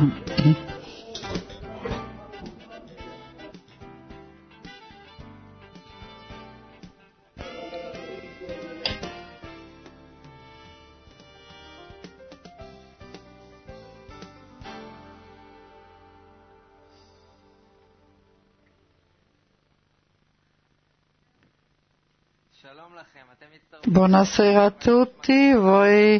Buonasera a tutti, voi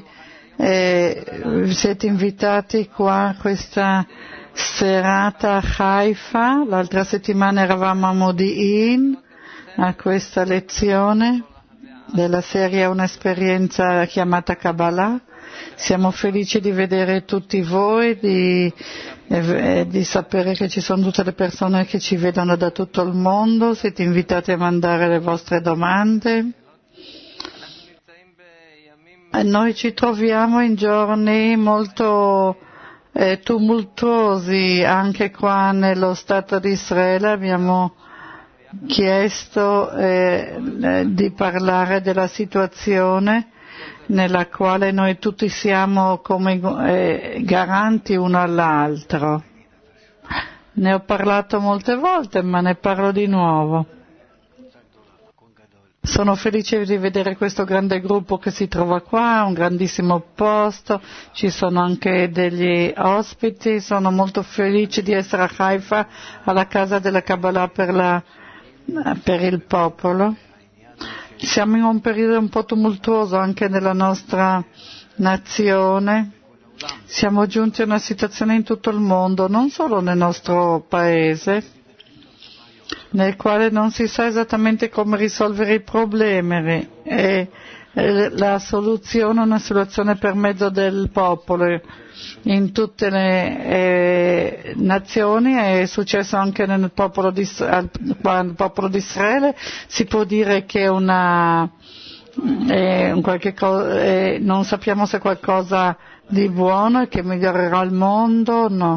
siete invitati qua a questa serata a Haifa. L'altra settimana eravamo a Modi'in a questa lezione della serie Un'esperienza chiamata Kabbalah. Siamo felici di vedere tutti voi, di sapere che ci sono tutte le persone che ci vedono da tutto il mondo. Siete invitati a mandare le vostre domande. Noi ci troviamo in giorni molto tumultuosi anche qua nello Stato di Israele. Abbiamo chiesto di parlare della situazione nella quale noi tutti siamo come garanti uno all'altro. Ne ho parlato molte volte, ma ne parlo di nuovo. Sono felice di vedere questo grande gruppo che si trova qua, un grandissimo posto, ci sono anche degli ospiti, sono molto felice di essere a Haifa, alla casa della Kabbalah per il popolo. Siamo in un periodo un po' tumultuoso anche nella nostra nazione, siamo giunti a una situazione in tutto il mondo, non solo nel nostro paese, nel quale non si sa esattamente come risolvere i problemi e la soluzione è una soluzione per mezzo del popolo. In tutte le nazioni è successo anche nel popolo di Israele. Si può dire che non sappiamo se è qualcosa di buono e che migliorerà il mondo, no.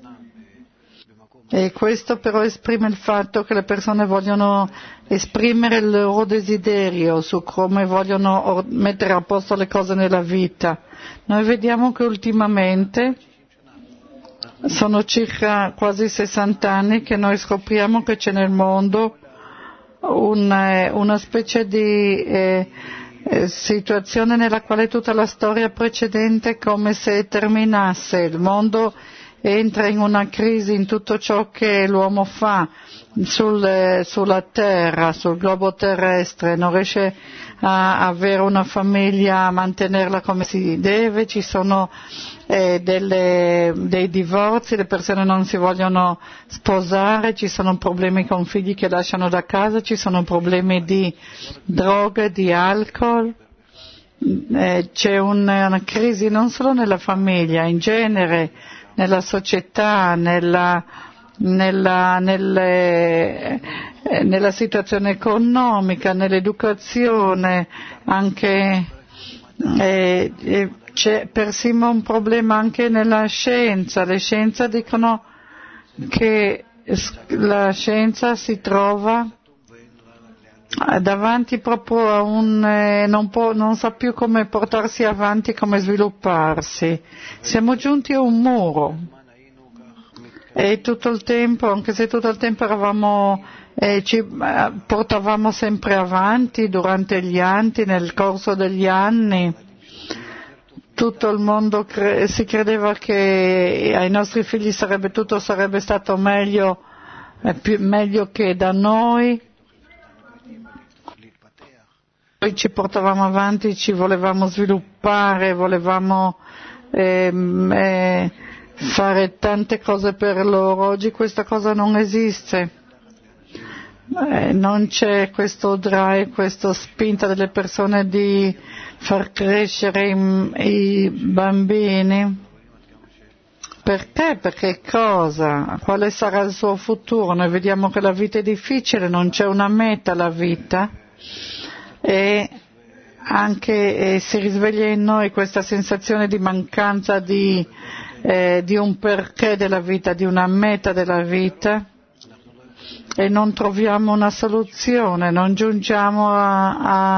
E questo però esprime il fatto che le persone vogliono esprimere il loro desiderio su come vogliono mettere a posto le cose nella vita. Noi vediamo che ultimamente sono circa quasi 60 anni che noi scopriamo che c'è nel mondo una specie di situazione nella quale tutta la storia precedente è come se terminasse. Il mondo entra in una crisi in tutto ciò che l'uomo fa sulla terra, sul globo terrestre, non riesce a avere una famiglia, a mantenerla come si deve, ci sono dei divorzi, le persone non si vogliono sposare, ci sono problemi con figli che lasciano da casa, ci sono problemi di droghe, di alcol. C'è una crisi non solo nella famiglia, in genere, nella società, nella situazione economica, nell'educazione, anche c'è persino un problema anche nella scienza. Le scienze dicono che la scienza si trova davanti proprio a non sa più come portarsi avanti, come svilupparsi. Siamo giunti a un muro e tutto il tempo, anche se tutto il tempo ci portavamo sempre avanti durante gli anni, nel corso degli anni, tutto il mondo si credeva che ai nostri figli tutto sarebbe stato meglio che da noi. Poi ci portavamo avanti, ci volevamo sviluppare, volevamo fare tante cose per loro. Oggi questa cosa non esiste. Non c'è questo drive, questa spinta delle persone di far crescere i bambini. Perché? Perché cosa? Quale sarà il suo futuro? Noi vediamo che la vita è difficile, non c'è una meta alla vita. E anche si risveglia in noi questa sensazione di mancanza di un perché della vita, di una meta della vita, e non troviamo una soluzione, non giungiamo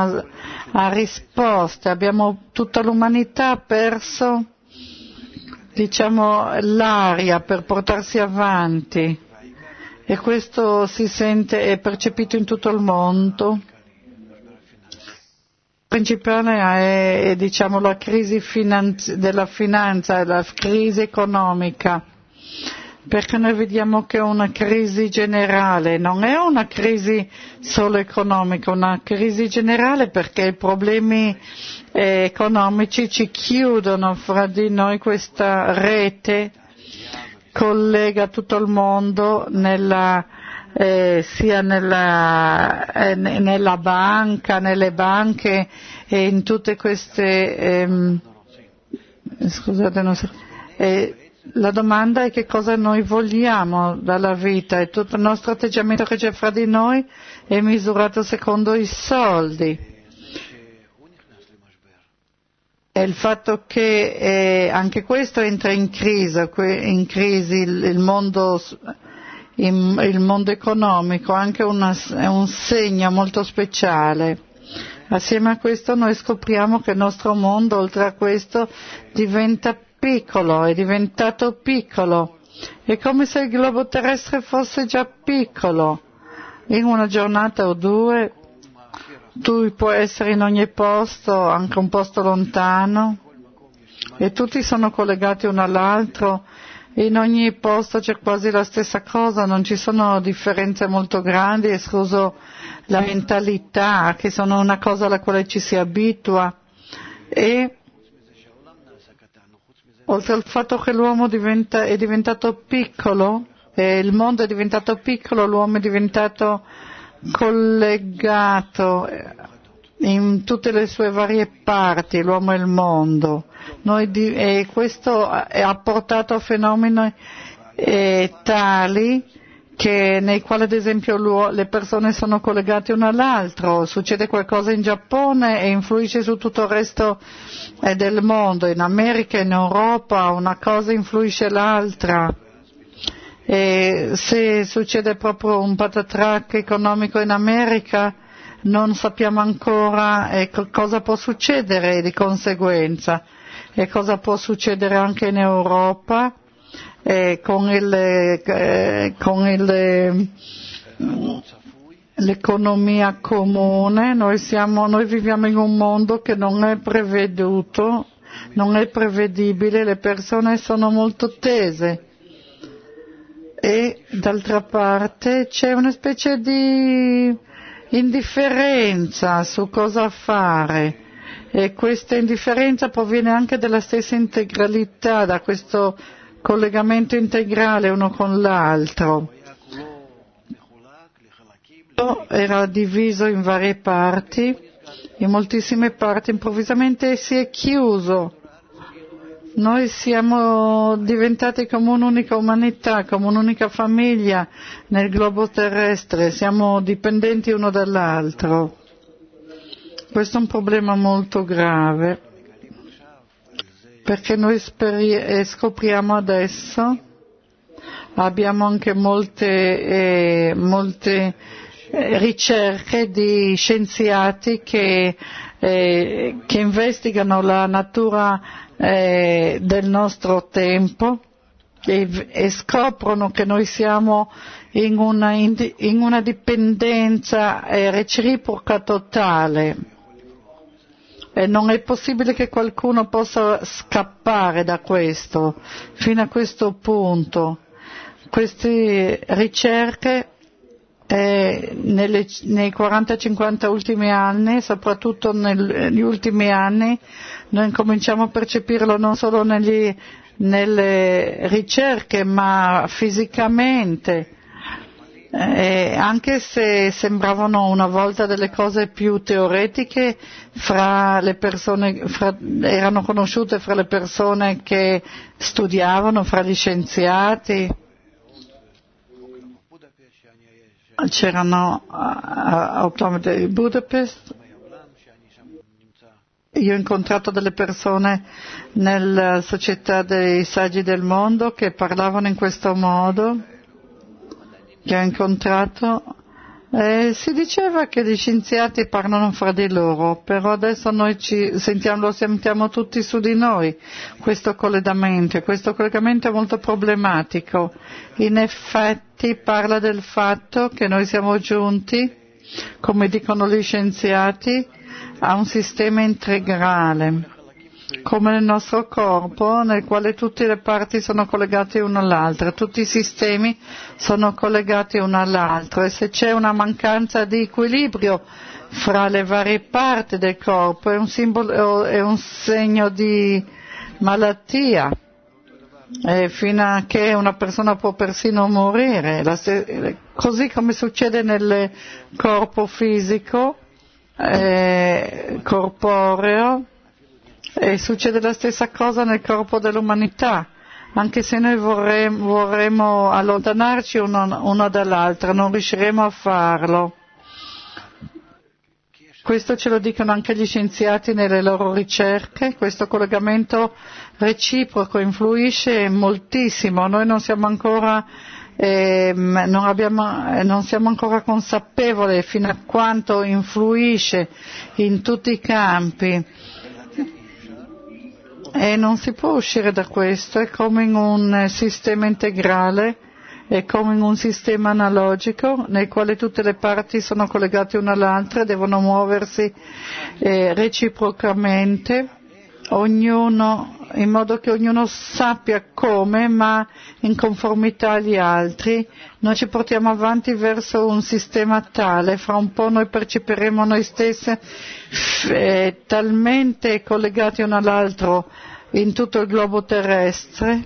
a risposte. Abbiamo tutta l'umanità perso diciamo, l'aria per portarsi avanti, e questo si sente e percepito in tutto il mondo. Il principale è diciamo, la crisi della finanza, la crisi economica, perché noi vediamo che è una crisi generale, non è una crisi solo economica, una crisi generale, perché i problemi economici ci chiudono fra di noi. Questa rete collega tutto il mondo sia nella banca, nelle banche e in tutte queste scusate, non so, la domanda è che cosa noi vogliamo dalla vita, e tutto il nostro atteggiamento che c'è fra di noi è misurato secondo i soldi. E il fatto che anche questo entra in crisi il mondo economico, anche è un segno molto speciale. Assieme a questo noi scopriamo che il nostro mondo, oltre a questo, diventa piccolo, è diventato piccolo. È come se il globo terrestre fosse già piccolo. In una giornata o due tu puoi essere in ogni posto, anche un posto lontano, e tutti sono collegati uno all'altro. In ogni posto c'è quasi la stessa cosa, non ci sono differenze molto grandi, escluso la mentalità, che sono una cosa alla quale ci si abitua. E oltre al fatto che l'uomo è diventato piccolo, e il mondo è diventato piccolo, l'uomo è diventato collegato in tutte le sue varie parti, l'uomo e il mondo. E questo ha portato a fenomeni tali nei quali ad esempio le persone sono collegate uno all'altro. Succede qualcosa in Giappone e influisce su tutto il resto del mondo, in America, in Europa, una cosa influisce l'altra. E se succede proprio un patatrac economico in America, non sappiamo ancora cosa può succedere di conseguenza, e cosa può succedere anche in Europa con l'economia comune. Noi viviamo in un mondo che non è preveduto, non è prevedibile, le persone sono molto tese. E d'altra parte c'è una specie di indifferenza su cosa fare, e questa indifferenza proviene anche dalla stessa integralità, da questo collegamento integrale uno con l'altro. Era diviso in varie parti, in moltissime parti, improvvisamente si è chiuso. Noi siamo diventati come un'unica umanità, come un'unica famiglia nel globo terrestre, siamo dipendenti uno dall'altro. Questo è un problema molto grave, perché noi scopriamo adesso, abbiamo anche molte ricerche di scienziati che investigano la natura del nostro tempo e scoprono che noi siamo in una dipendenza reciproca totale, e non è possibile che qualcuno possa scappare da questo fino a questo punto. Queste ricerche nei 40-50 ultimi anni, soprattutto negli ultimi anni, noi cominciamo a percepirlo non solo nelle ricerche, ma fisicamente, anche se sembravano una volta delle cose più teoretiche, fra le persone, erano conosciute fra le persone che studiavano, fra gli scienziati. C'erano automati di Budapest. Io ho incontrato delle persone nella società dei saggi del mondo che parlavano in questo modo, che ho incontrato Si diceva che gli scienziati parlano fra di loro, però adesso noi lo sentiamo tutti su di noi, questo collegamento è molto problematico. In effetti parla del fatto che noi siamo giunti, come dicono gli scienziati, a un sistema integrale, come nel nostro corpo, nel quale tutte le parti sono collegate una all'altra, tutti i sistemi sono collegati uno all'altro, e se c'è una mancanza di equilibrio fra le varie parti del corpo è un segno di malattia, e fino a che una persona può persino morire, così come succede nel corpo fisico, corporeo. E succede la stessa cosa nel corpo dell'umanità, anche se noi vorremmo allontanarci uno dall'altro, non riusciremo a farlo. Questo ce lo dicono anche gli scienziati nelle loro ricerche, questo collegamento reciproco influisce moltissimo, noi non siamo ancora consapevoli fino a quanto influisce in tutti i campi. E non si può uscire da questo, è come in un sistema integrale, è come in un sistema analogico nel quale tutte le parti sono collegate una all'altra e devono muoversi reciprocamente, in modo che ognuno sappia come, ma in conformità agli altri. Noi ci portiamo avanti verso un sistema tale, fra un po' noi percepiremo noi stessi talmente collegati uno all'altro in tutto il globo terrestre.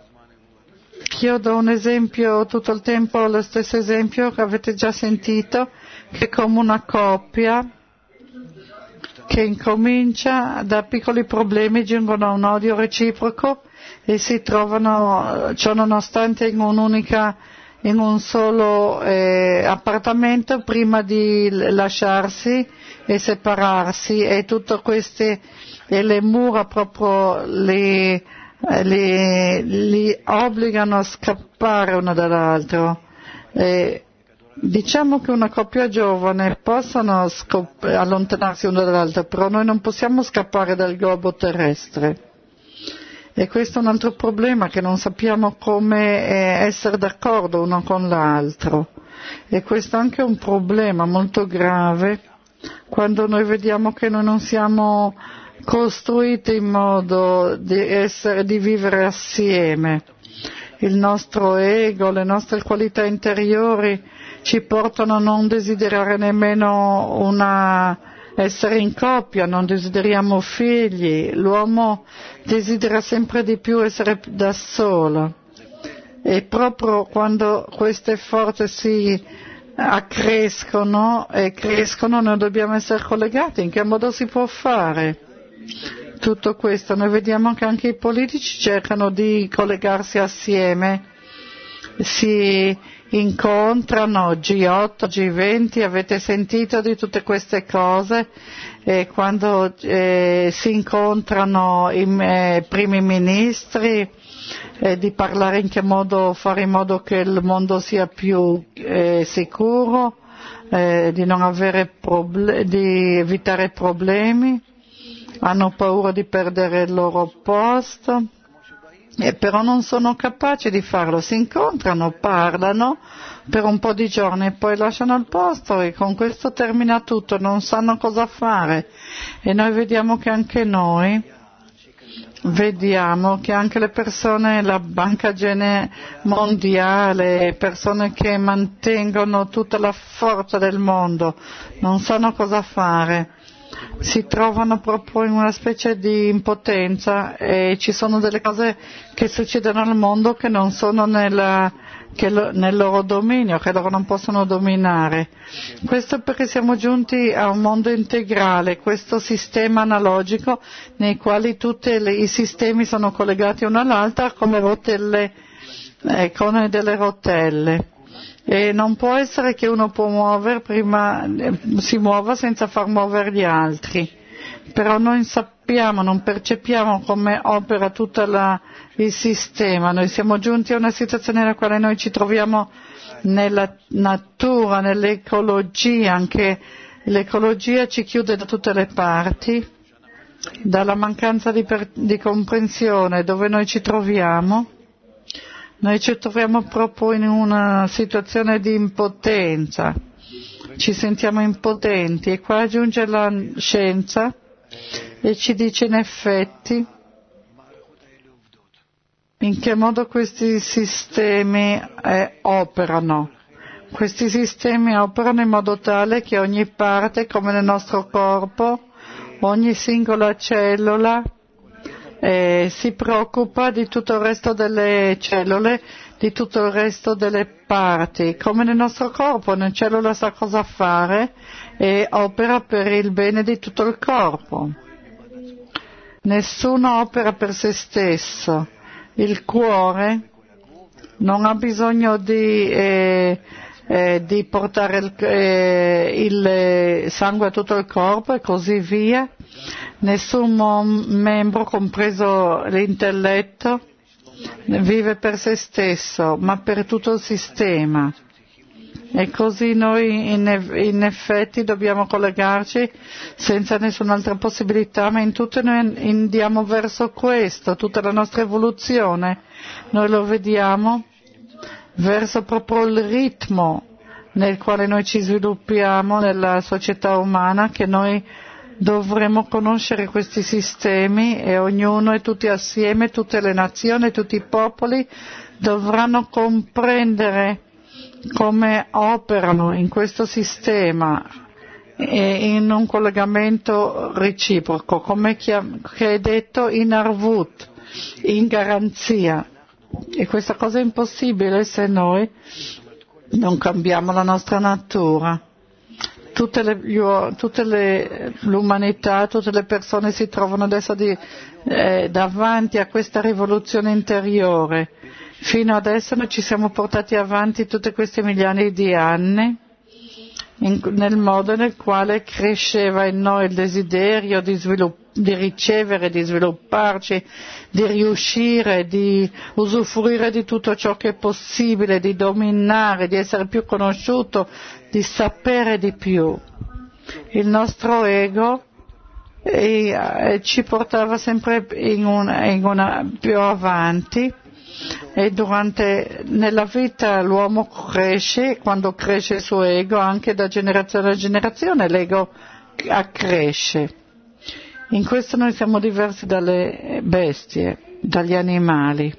Io do un esempio tutto il tempo, lo stesso esempio che avete già sentito, che è come una coppia che incomincia da piccoli problemi, giungono a un odio reciproco e si trovano, ciò nonostante, in un solo appartamento prima di lasciarsi e separarsi, e tutto queste e le mura proprio li obbligano a scappare uno dall'altro. Diciamo che una coppia giovane possono allontanarsi uno dall'altro, però noi non possiamo scappare dal globo terrestre. E questo è un altro problema, che non sappiamo come essere d'accordo uno con l'altro. E questo è anche un problema molto grave, quando noi vediamo che noi non siamo costruiti in modo di vivere assieme. Il nostro ego, le nostre qualità interiori ci portano a non desiderare nemmeno essere in coppia, non desideriamo figli, l'uomo desidera sempre di più essere da solo, e proprio quando queste forze si accrescono e crescono noi dobbiamo essere collegati. In che modo si può fare tutto questo? Noi vediamo che anche i politici cercano di collegarsi assieme, si incontrano G8, G20, avete sentito di tutte queste cose, e quando si incontrano i primi ministri, di parlare in che modo fare in modo che il mondo sia più sicuro, di non avere di evitare problemi, hanno paura di perdere il loro posto, però non sono capaci di farlo. Si incontrano, parlano per un po' di giorni e poi lasciano il posto, e con questo termina tutto, non sanno cosa fare. E noi vediamo che anche le persone, la Banca Mondiale, persone che mantengono tutta la forza del mondo, non sanno cosa fare. Si trovano proprio in una specie di impotenza, e ci sono delle cose che succedono al mondo che non sono nel loro dominio, che loro non possono dominare. Questo perché siamo giunti a un mondo integrale, questo sistema analogico nei quali tutti i sistemi sono collegati uno all'altro come rotelle, con delle rotelle. E non può essere che uno può muovere si muova senza far muovere gli altri. Però noi non percepiamo come opera tutto il sistema. Noi siamo giunti a una situazione nella quale noi ci troviamo nella natura, nell'ecologia, anche l'ecologia ci chiude da tutte le parti, dalla mancanza di comprensione dove noi ci troviamo proprio in una situazione di impotenza, ci sentiamo impotenti e qua giunge la scienza e ci dice in effetti in che modo questi sistemi operano. Questi sistemi operano in modo tale che ogni parte, come nel nostro corpo, ogni singola cellula si preoccupa di tutto il resto delle cellule, di tutto il resto delle parti. Come nel nostro corpo, una cellula sa cosa fare e opera per il bene di tutto il corpo. Nessuno opera per se stesso. Il cuore non ha bisogno di portare il sangue a tutto il corpo e così via. Nessun membro, compreso l'intelletto, vive per se stesso, ma per tutto il sistema. E così noi in effetti dobbiamo collegarci senza nessun'altra possibilità, ma in tutto noi andiamo verso questo, tutta la nostra evoluzione, noi lo vediamo verso proprio il ritmo nel quale noi ci sviluppiamo nella società umana, che noi dovremo conoscere questi sistemi e ognuno e tutti assieme, tutte le nazioni, tutti i popoli dovranno comprendere come operano in questo sistema e in un collegamento reciproco, come che è detto in arvut, in garanzia. E questa cosa è impossibile se noi non cambiamo la nostra natura. L'umanità, tutte le persone si trovano adesso davanti a questa rivoluzione interiore. Fino adesso noi ci siamo portati avanti tutti questi milioni di anni nel modo nel quale cresceva in noi il desiderio di ricevere, di svilupparci, di riuscire, di usufruire di tutto ciò che è possibile, di dominare, di essere più conosciuto, di sapere di più. Il nostro ego ci portava sempre più avanti. E nella vita l'uomo cresce, quando cresce il suo ego, anche da generazione a generazione l'ego accresce. In questo noi siamo diversi dalle bestie, dagli animali.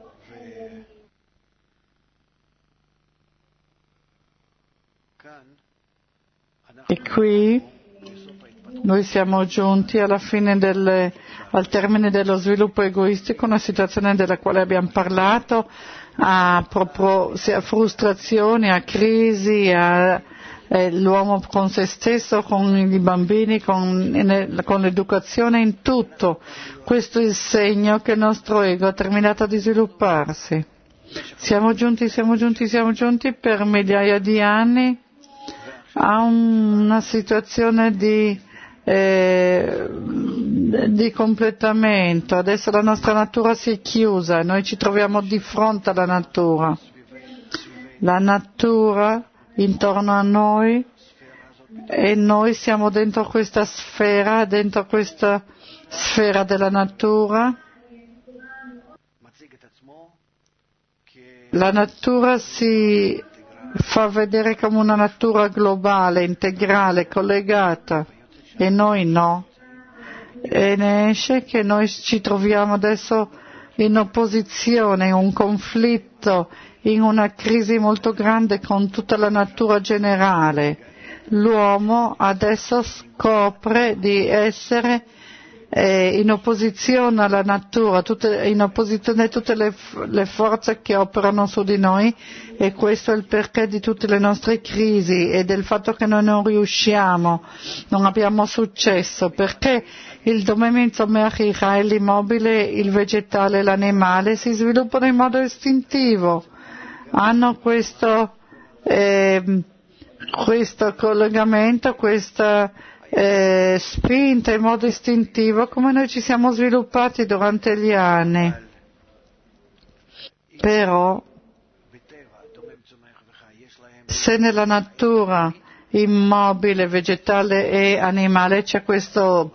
E qui noi siamo giunti alla fine al termine dello sviluppo egoistico, una situazione della quale abbiamo parlato, a frustrazioni, a crisi, l'uomo con se stesso, con i bambini, con l'educazione, in tutto. Questo è il segno che il nostro ego ha terminato di svilupparsi. Siamo giunti per migliaia di anni a una situazione di completamento. Adesso la nostra natura si è chiusa e noi ci troviamo di fronte alla natura. La natura intorno a noi e noi siamo dentro questa sfera della natura. La natura si fa vedere come una natura globale, integrale, collegata, e noi no. E ne esce che noi ci troviamo adesso in opposizione, in un conflitto, in una crisi molto grande con tutta la natura generale. L'uomo adesso scopre di essere in opposizione alla natura, in opposizione a tutte le forze che operano su di noi, e questo è il perché di tutte le nostre crisi e del fatto che noi non riusciamo, non abbiamo successo, perché il Domeminzo Meachicha, l'immobile, il vegetale e l'animale si sviluppano in modo istintivo, hanno questo collegamento, questa spinta in modo istintivo, come noi ci siamo sviluppati durante gli anni. Però Se nella natura immobile, vegetale e animale c'è questo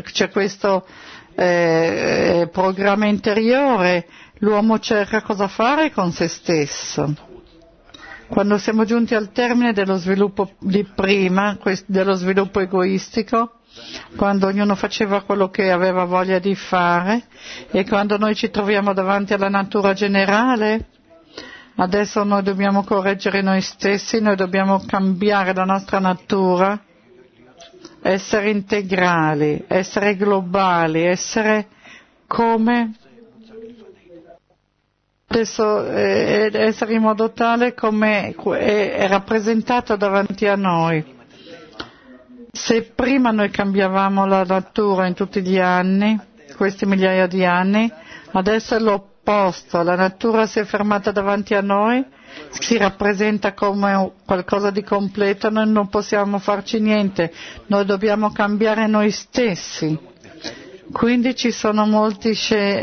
programma interiore, l'uomo cerca cosa fare con se stesso. Quando siamo giunti al termine dello sviluppo di prima, dello sviluppo egoistico, quando ognuno faceva quello che aveva voglia di fare, e quando noi ci troviamo davanti alla natura generale, adesso noi dobbiamo correggere noi stessi, noi dobbiamo cambiare la nostra natura, essere integrali, essere globali, essere come adesso, essere in modo tale come è rappresentato davanti a noi. Se prima noi cambiavamo la natura in tutti gli anni, questi migliaia di anni, adesso è l'opposto, la natura si è fermata davanti a noi, si rappresenta come qualcosa di completo, noi non possiamo farci niente, noi dobbiamo cambiare noi stessi. Quindi ci sono molte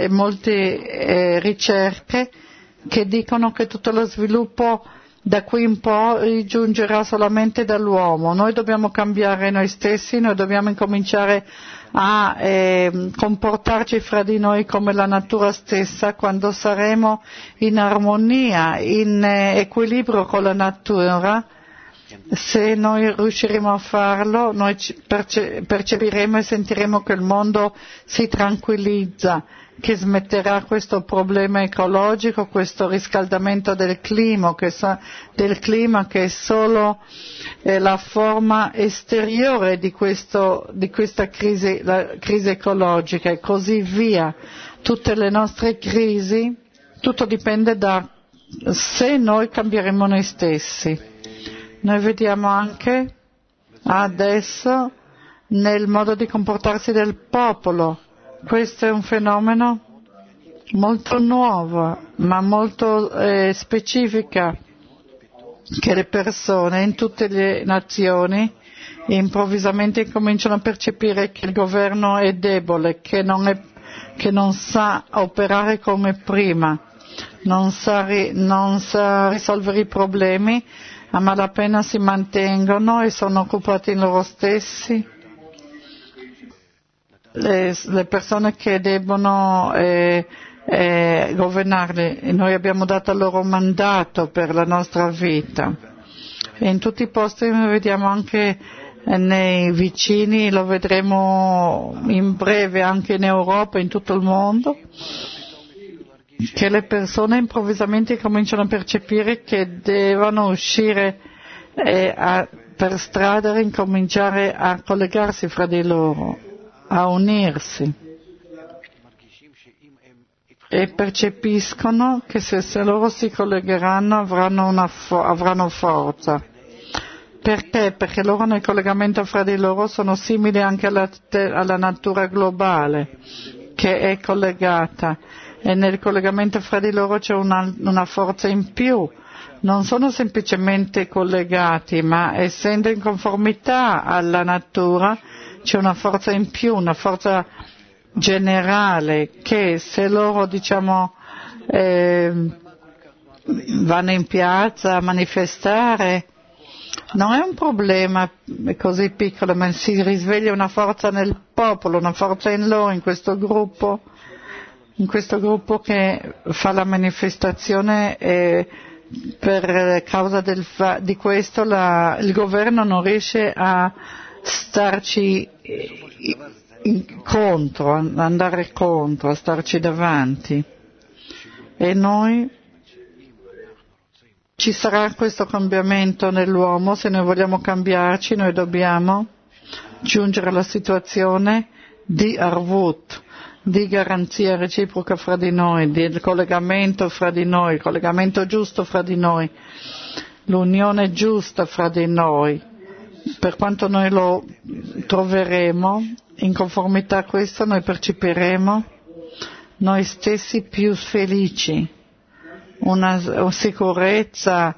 ricerche che dicono che tutto lo sviluppo da qui in poi giungerà solamente dall'uomo. Noi dobbiamo cambiare noi stessi, noi dobbiamo incominciare a comportarci fra di noi come la natura stessa. Quando saremo in armonia, in equilibrio con la natura, se noi riusciremo a farlo, noi percepiremo e sentiremo che il mondo si tranquillizza, che smetterà questo problema ecologico, questo riscaldamento del clima che è solo la forma esteriore di questa crisi, la crisi ecologica e così via. Tutte le nostre crisi, tutto dipende da se noi cambieremo noi stessi. Noi vediamo anche adesso nel modo di comportarsi del popolo. Questo è un fenomeno molto nuovo, ma molto specifica, che le persone in tutte le nazioni improvvisamente cominciano a percepire che il governo è debole, che non sa operare come prima, non sa risolvere i problemi, a malapena si mantengono e sono occupati in loro stessi. Le persone che debbono governarli, noi abbiamo dato loro un mandato per la nostra vita e in tutti i posti noi vediamo anche nei vicini, lo vedremo in breve anche in Europa, in tutto il mondo, che le persone improvvisamente cominciano a percepire che devono uscire per strada e incominciare a collegarsi fra di loro, a unirsi, e percepiscono che se loro si collegheranno avranno forza. Perché? Perché loro nel collegamento fra di loro sono simili anche alla natura globale che è collegata, e nel collegamento fra di loro c'è una forza in più. Non sono semplicemente collegati, ma essendo in conformità alla natura c'è una forza in più, una forza generale che se loro vanno in piazza a manifestare, non è un problema così piccolo, ma si risveglia una forza nel popolo, una forza in loro, in questo gruppo che fa la manifestazione, per causa di questo il governo non riesce a starci contro, andare contro, a starci davanti. E noi ci sarà questo cambiamento nell'uomo, se noi vogliamo cambiarci noi dobbiamo giungere alla situazione di arvut, di garanzia reciproca fra di noi, di collegamento fra di noi, il collegamento giusto fra di noi, l'unione giusta fra di noi. Per quanto noi lo troveremo, in conformità a questo noi percepiremo noi stessi più felici, una sicurezza,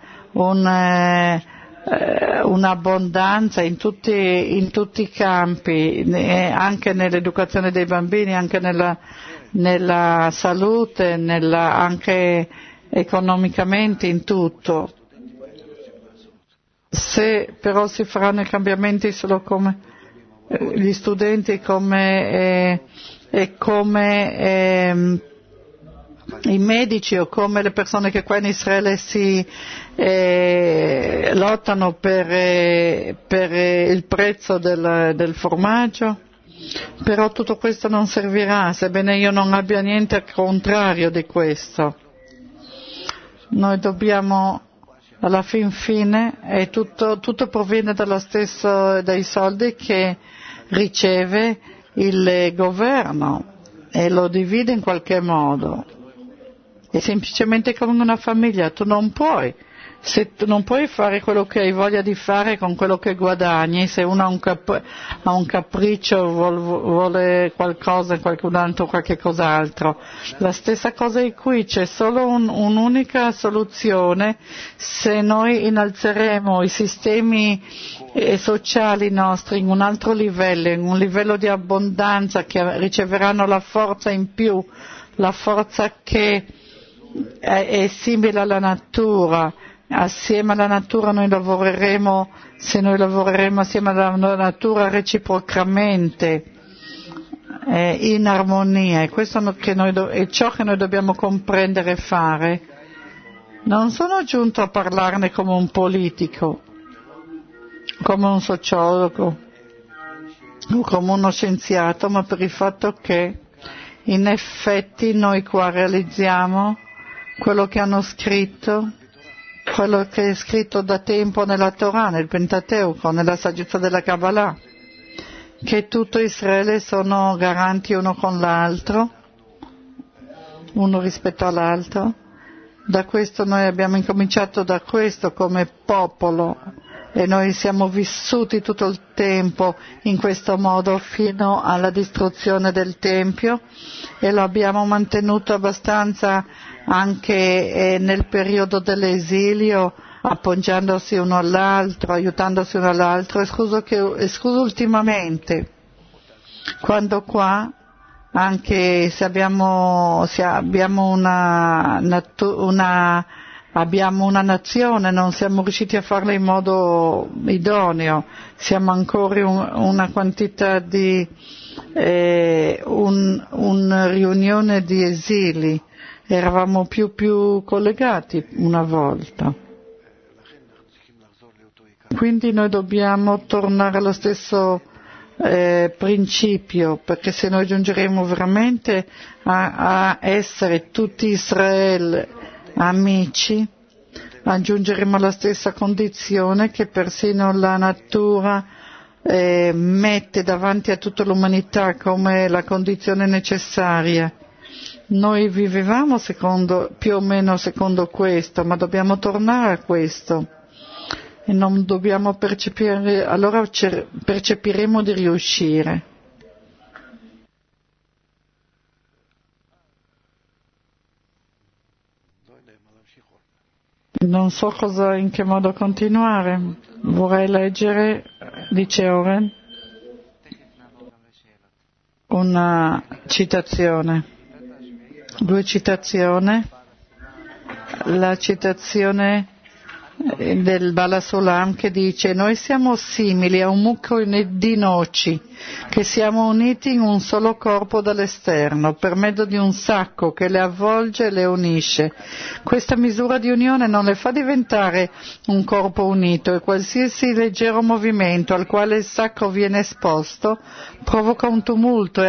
un'abbondanza in tutti i campi, anche nell'educazione dei bambini, anche nella salute, anche economicamente, in tutto. Se però si faranno i cambiamenti solo come gli studenti e come i medici o come le persone che qua in Israele si lottano per il prezzo del formaggio, però tutto questo non servirà, sebbene io non abbia niente al contrario di questo. Noi dobbiamo, alla fin fine, e tutto proviene dai soldi che riceve il governo e lo divide in qualche modo. È semplicemente come una famiglia, tu non puoi fare quello che hai voglia di fare con quello che guadagni. Se uno ha un capriccio, vuole qualcosa, qualcun altro, qualche cos'altro. La stessa cosa è qui, c'è solo un'unica soluzione: se noi innalzeremo i sistemi sociali nostri in un altro livello, in un livello di abbondanza, che riceveranno la forza in più, la forza che è simile alla natura. Assieme alla natura noi lavoreremo, se noi lavoreremo assieme alla natura reciprocamente, in armonia, e questo è ciò che noi dobbiamo comprendere e fare. Non sono giunto a parlarne come un politico, come un sociologo o come uno scienziato, ma per il fatto che in effetti noi qua realizziamo quello che hanno scritto, quello che è scritto da tempo nella Torah, nel Pentateuco, nella saggezza della Kabbalah, che tutto Israele sono garanti uno con l'altro, uno rispetto all'altro. Da questo noi abbiamo incominciato da questo come popolo, e noi siamo vissuti tutto il tempo in questo modo fino alla distruzione del Tempio, e lo abbiamo mantenuto abbastanza anche nel periodo dell'esilio, appoggiandosi uno all'altro, aiutandosi uno all'altro, escluso ultimamente, quando qua, anche se abbiamo una nazione, non siamo riusciti a farla in modo idoneo, siamo ancora una quantità di una riunione di esili, eravamo più collegati una volta. Quindi noi dobbiamo tornare allo stesso principio, perché se noi giungeremo veramente a essere tutti Israele amici, aggiungeremo la stessa condizione che persino la natura mette davanti a tutta l'umanità come la condizione necessaria. Noi vivevamo più o meno secondo questo, ma dobbiamo tornare a questo e non dobbiamo percepire, allora percepiremo di riuscire. Non so in che modo continuare. Vorrei leggere, dice Oren, una citazione. 2 citazioni. La citazione del Bala Sulam che dice: noi siamo simili a un mucchio di noci che siamo uniti in un solo corpo dall'esterno per mezzo di un sacco che le avvolge e le unisce. Questa misura di unione non le fa diventare un corpo unito, e qualsiasi leggero movimento al quale il sacco viene esposto provoca un tumulto e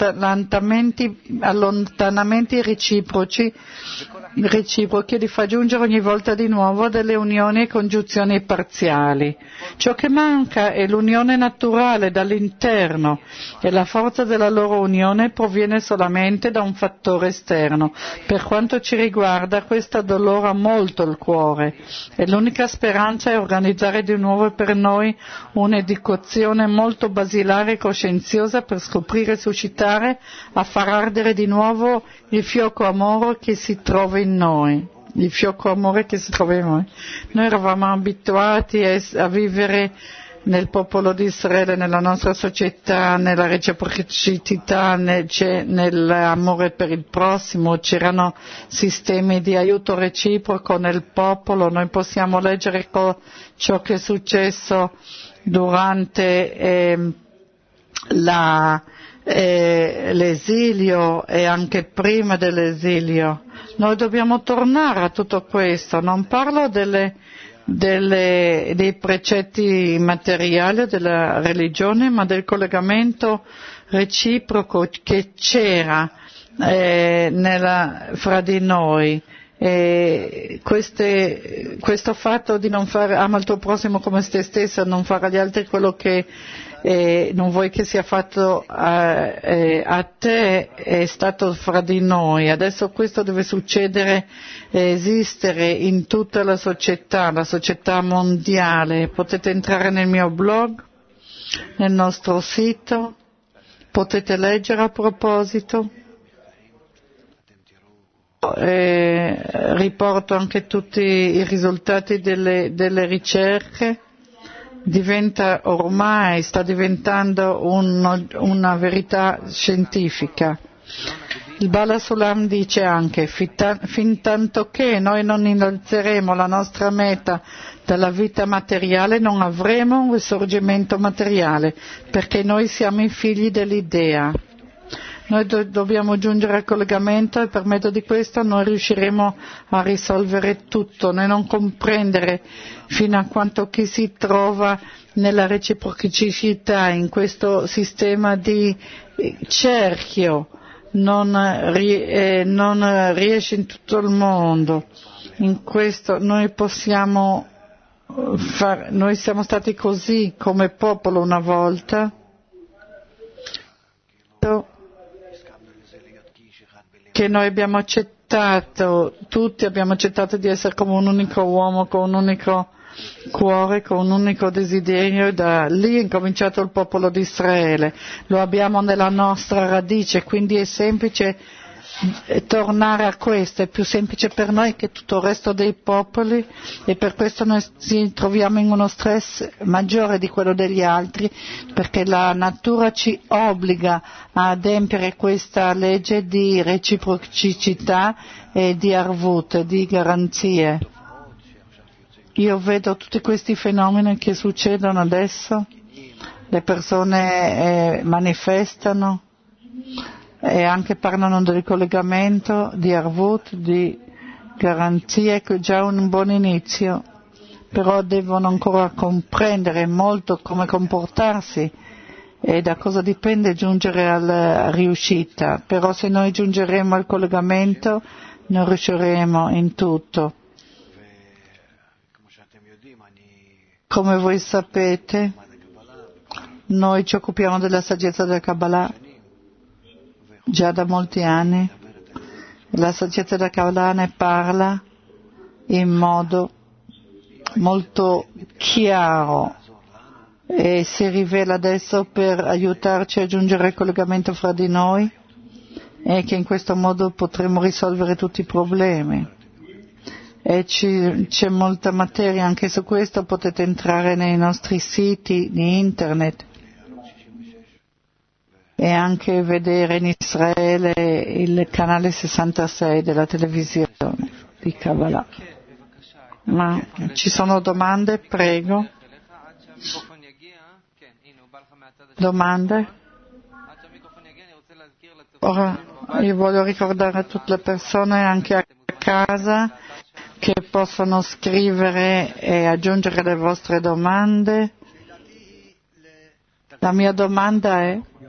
allontanamenti reciprochi e li fa giungere ogni volta di nuovo a delle unioni e congiunzioni parziali. Ciò che manca è l'unione naturale dall'interno, e la forza della loro unione proviene solamente da un fattore esterno. Per quanto ci riguarda, questo addolora molto il cuore, e l'unica speranza è organizzare di nuovo per noi un'educazione molto basilare e coscienziosa per scoprire e suscitare a far ardere di nuovo il fuoco amore che si trova in noi. Noi eravamo abituati a vivere nel popolo di Israele, nella nostra società, nella reciprocità, nell'amore per il prossimo, c'erano sistemi di aiuto reciproco nel popolo. Noi possiamo leggere ciò che è successo durante l'esilio e anche prima dell'esilio. Noi dobbiamo tornare a tutto questo. Non parlo dei precetti materiali della religione, ma del collegamento reciproco che c'era fra di noi. Questo fatto di non fare ama il tuo prossimo come te stesso, non fare agli altri quello che non vuoi che sia fatto a te, è stato fra di noi. Adesso questo deve succedere, esistere in tutta la società mondiale. Potete entrare nel mio blog, nel nostro sito, potete leggere a proposito. Riporto anche tutti i risultati delle ricerche. Sta diventando una verità scientifica. Il Bala Sulam dice anche: fin tanto che noi non innalzeremo la nostra meta dalla vita materiale, non avremo un risorgimento materiale, perché noi siamo i figli dell'idea. Noi dobbiamo giungere al collegamento e per mezzo di questo noi riusciremo a risolvere tutto, né non comprendere fino a quanto chi si trova nella reciprocità, in questo sistema di cerchio, non riesce in tutto il mondo. In questo noi siamo stati così come popolo una volta, che noi abbiamo accettato, tutti abbiamo accettato di essere come un unico uomo, con un unico cuore, con un unico desiderio, e da lì è incominciato il popolo di Israele. Lo abbiamo nella nostra radice, quindi è semplice tornare a questo, è più semplice per noi che tutto il resto dei popoli, e per questo noi ci troviamo in uno stress maggiore di quello degli altri, perché la natura ci obbliga a adempiere questa legge di reciprocità e di arvut, di garanzie. Io vedo tutti questi fenomeni che succedono adesso, le persone manifestano e anche parlano del collegamento, di arvut, di garanzie, che è già un buon inizio, però devono ancora comprendere molto come comportarsi e da cosa dipende giungere alla riuscita. Però se noi giungeremo al collegamento noi riusciremo in tutto. Come voi sapete, noi ci occupiamo della saggezza della Kabbalah già da molti anni. La saggezza della Kabbalah ne parla in modo molto chiaro e si rivela adesso per aiutarci a giungere al collegamento fra di noi, e che in questo modo potremo risolvere tutti i problemi. E c'è molta materia anche su questo, potete entrare nei nostri siti di internet e anche vedere in Israele il canale 66 della televisione di Kabbalah. Ma ci sono domande? Prego. Domande? Ora io voglio ricordare a tutte le persone, anche a casa, che possono scrivere e aggiungere le vostre domande. La mia domanda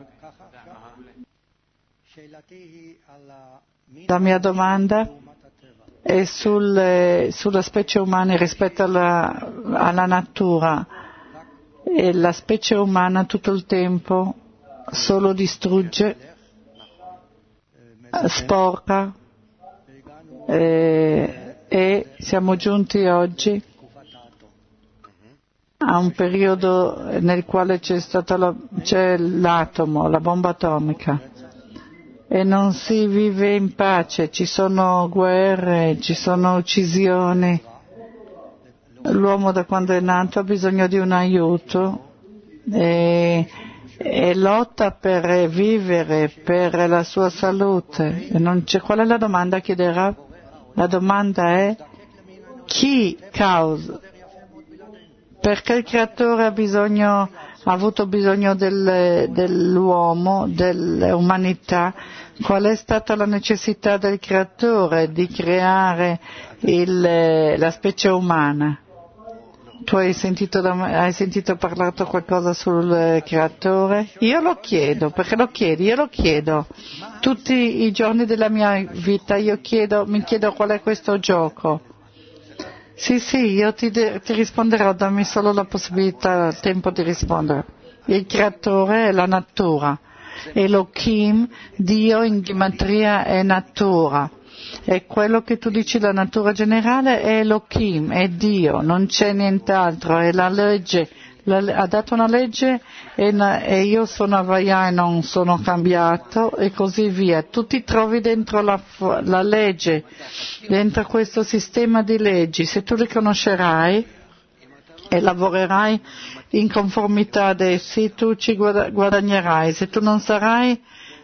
è sulla specie umana rispetto alla natura, e la specie umana tutto il tempo solo distrugge, sporca, e siamo giunti oggi a un periodo nel quale c'è l'atomo, la bomba atomica, e non si vive in pace, ci sono guerre, ci sono uccisioni, L'uomo da quando è nato ha bisogno di un aiuto e lotta per vivere, per la sua salute. E non c'è, qual è la domanda? Chiederà? La domanda è chi causa? Perché il creatore ha avuto bisogno dell'uomo, dell'umanità? Qual è stata la necessità del creatore di creare la specie umana? Tu hai sentito parlato qualcosa sul creatore? Io lo chiedo, perché lo chiedi, io lo chiedo. Tutti i giorni della mia vita mi chiedo qual è questo gioco. Sì, io ti risponderò, dammi solo la possibilità, il tempo di rispondere. Il creatore è la natura. Elohim, Dio in gematria è natura. E quello che tu dici, la natura generale è Elohim, è Dio, non c'è nient'altro, è la legge. Ha dato una legge e io sono Havaya e non sono cambiato e così via. Tu ti trovi dentro la legge, dentro questo sistema di leggi. Se tu le conoscerai e lavorerai in conformità ad essi, tu ci guadagnerai. Se tu non sarai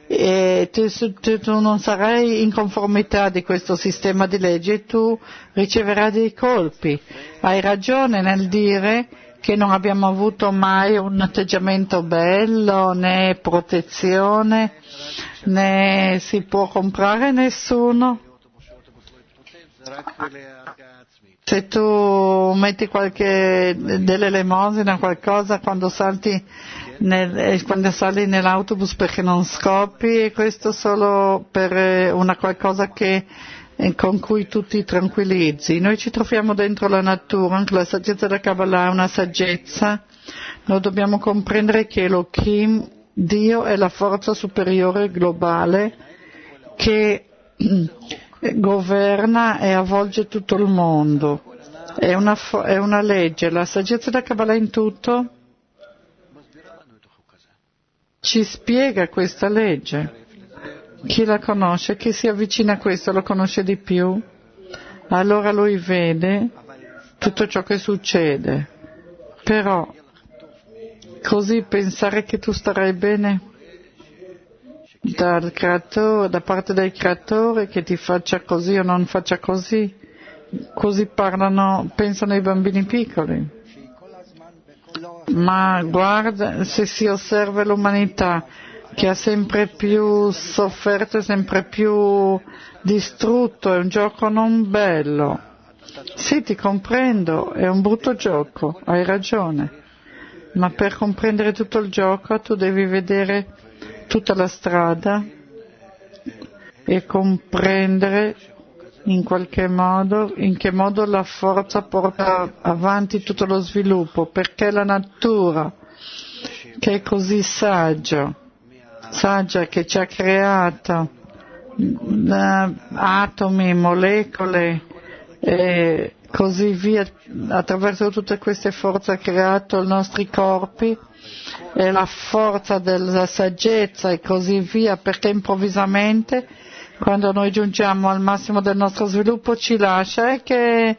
tu non sarai in conformità di questo sistema di leggi e tu riceverai dei colpi. Hai ragione nel dire che non abbiamo avuto mai un atteggiamento bello, né protezione, né si può comprare nessuno. Se tu metti delle elemosine, qualcosa quando sali nell'autobus perché non scoppi, e questo solo per una qualcosa con cui tu ti tranquillizzi. Noi ci troviamo dentro la natura, anche la saggezza della Kabbalah è una saggezza. Noi dobbiamo comprendere che Elohim, Dio, è la forza superiore globale che governa e avvolge tutto il mondo. È una legge. La saggezza della Kabbalah in tutto ci spiega questa legge. Chi la conosce, chi si avvicina a questo lo conosce di più, allora lui vede tutto ciò che succede. Però così pensare che tu starai bene da parte del creatore, che ti faccia così o non faccia così pensano i bambini piccoli. Ma guarda, se si osserva l'umanità che ha sempre più sofferto e sempre più distrutto, è un gioco non bello. Sì, ti comprendo, è un brutto gioco, hai ragione, ma per comprendere tutto il gioco tu devi vedere tutta la strada e comprendere in che modo la forza porta avanti tutto lo sviluppo, perché la natura, che è così saggia che ci ha creato atomi, molecole e così via, attraverso tutte queste forze ha creato i nostri corpi e la forza della saggezza e così via, perché improvvisamente quando noi giungiamo al massimo del nostro sviluppo ci lascia e che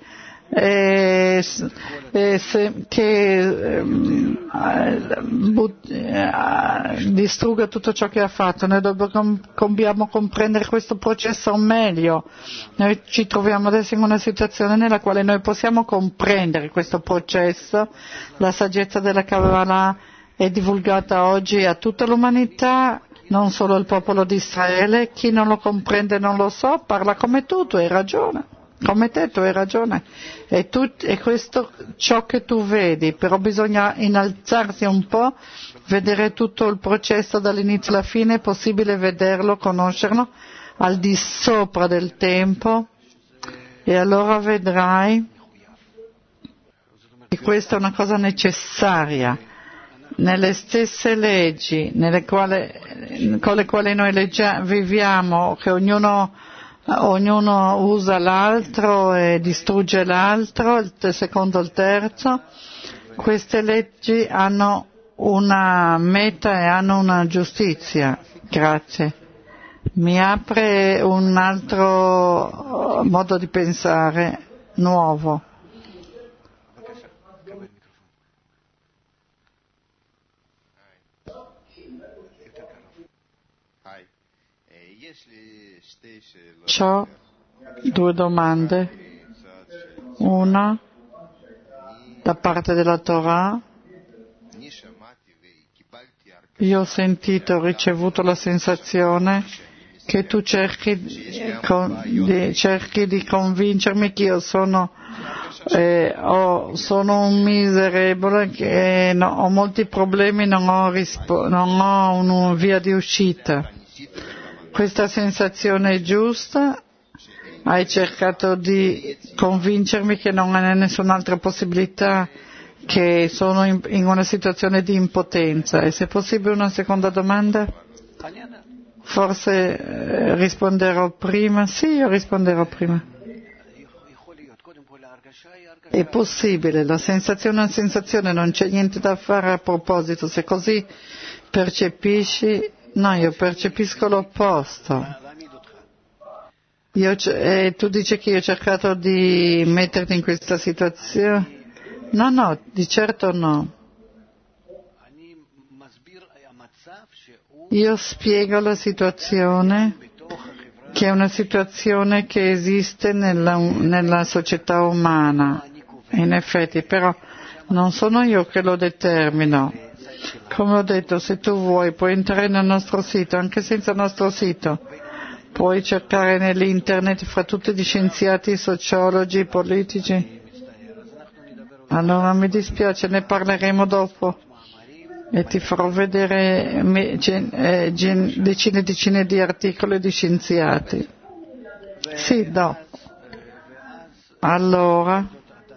distrugga tutto ciò che ha fatto. Noi dobbiamo comprendere questo processo meglio. Noi ci troviamo adesso in una situazione nella quale noi possiamo comprendere questo processo. La saggezza della Kabbalah è divulgata oggi a tutta l'umanità, non solo il popolo di Israele. Chi non lo comprende non lo so, parla come tu hai ragione, come te tu hai ragione, e questo ciò che tu vedi, però bisogna innalzarsi un po', vedere tutto il processo dall'inizio alla fine, è possibile vederlo, conoscerlo al di sopra del tempo, e allora vedrai che questa è una cosa necessaria. Nelle stesse leggi con le quali noi viviamo, che ognuno usa l'altro e distrugge l'altro, il secondo il terzo, queste leggi hanno una meta e hanno una giustizia. Grazie. Mi apre un altro modo di pensare nuovo. C'ho due domande. Una da parte della Torah. Io ho sentito, ho ricevuto la sensazione che tu cerchi di convincermi che io sono un miserevole, che ho molti problemi, non ho una via di uscita. Questa sensazione è giusta? Hai cercato di convincermi che non è nessun'altra possibilità, che sono in una situazione di impotenza? E se possibile una seconda domanda? Forse risponderò prima. Sì, io risponderò prima. È possibile, la sensazione è una sensazione, non c'è niente da fare a proposito. Se così percepisci, no, io percepisco l'opposto. Tu dici che io ho cercato di metterti in questa situazione? No, di certo no. Io spiego la situazione, che è una situazione che esiste nella società umana, in effetti, però non sono io che lo determino. Come ho detto, se tu vuoi puoi entrare nel nostro sito, anche senza il nostro sito. Puoi cercare nell'internet fra tutti gli scienziati, sociologi, politici. Allora mi dispiace, ne parleremo dopo e ti farò vedere decine e decine di articoli di scienziati. Sì, dopo. Allora,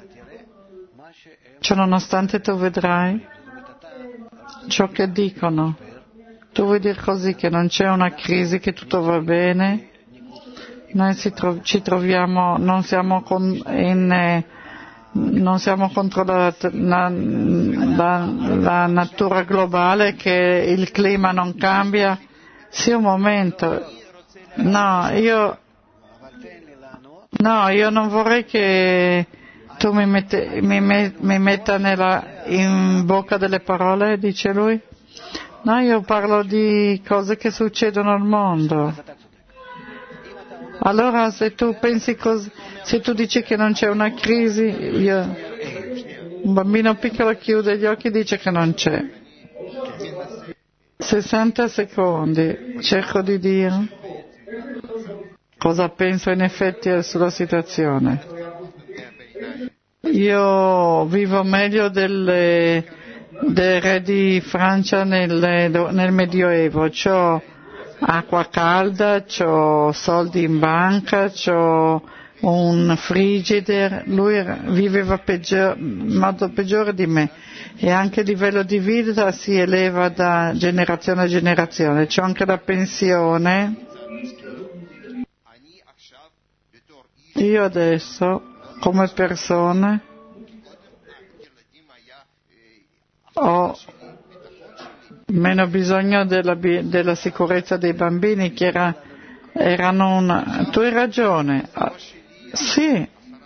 ciononostante tu vedrai ciò che dicono. Tu vuoi dire così, che non c'è una crisi, che tutto va bene? Noi ci troviamo, non siamo contro la natura globale, che il clima non cambia? Sì, un momento. No, io non vorrei che tu mi metta in bocca delle parole, dice lui. No, io parlo di cose che succedono al mondo. Allora se tu pensi così, se tu dici che non c'è una crisi, un bambino piccolo chiude gli occhi e dice che non c'è. 60 secondi, cerco di dire cosa penso in effetti sulla situazione. Io vivo meglio del re di Francia nel Medioevo, c'ho acqua calda, c'ho soldi in banca, c'ho un frigider, lui viveva in modo peggiore di me e anche il livello di vita si eleva da generazione a generazione, c'ho anche la pensione. Io adesso, come persona, ho meno bisogno della sicurezza dei bambini, che erano tu hai ragione. Sì.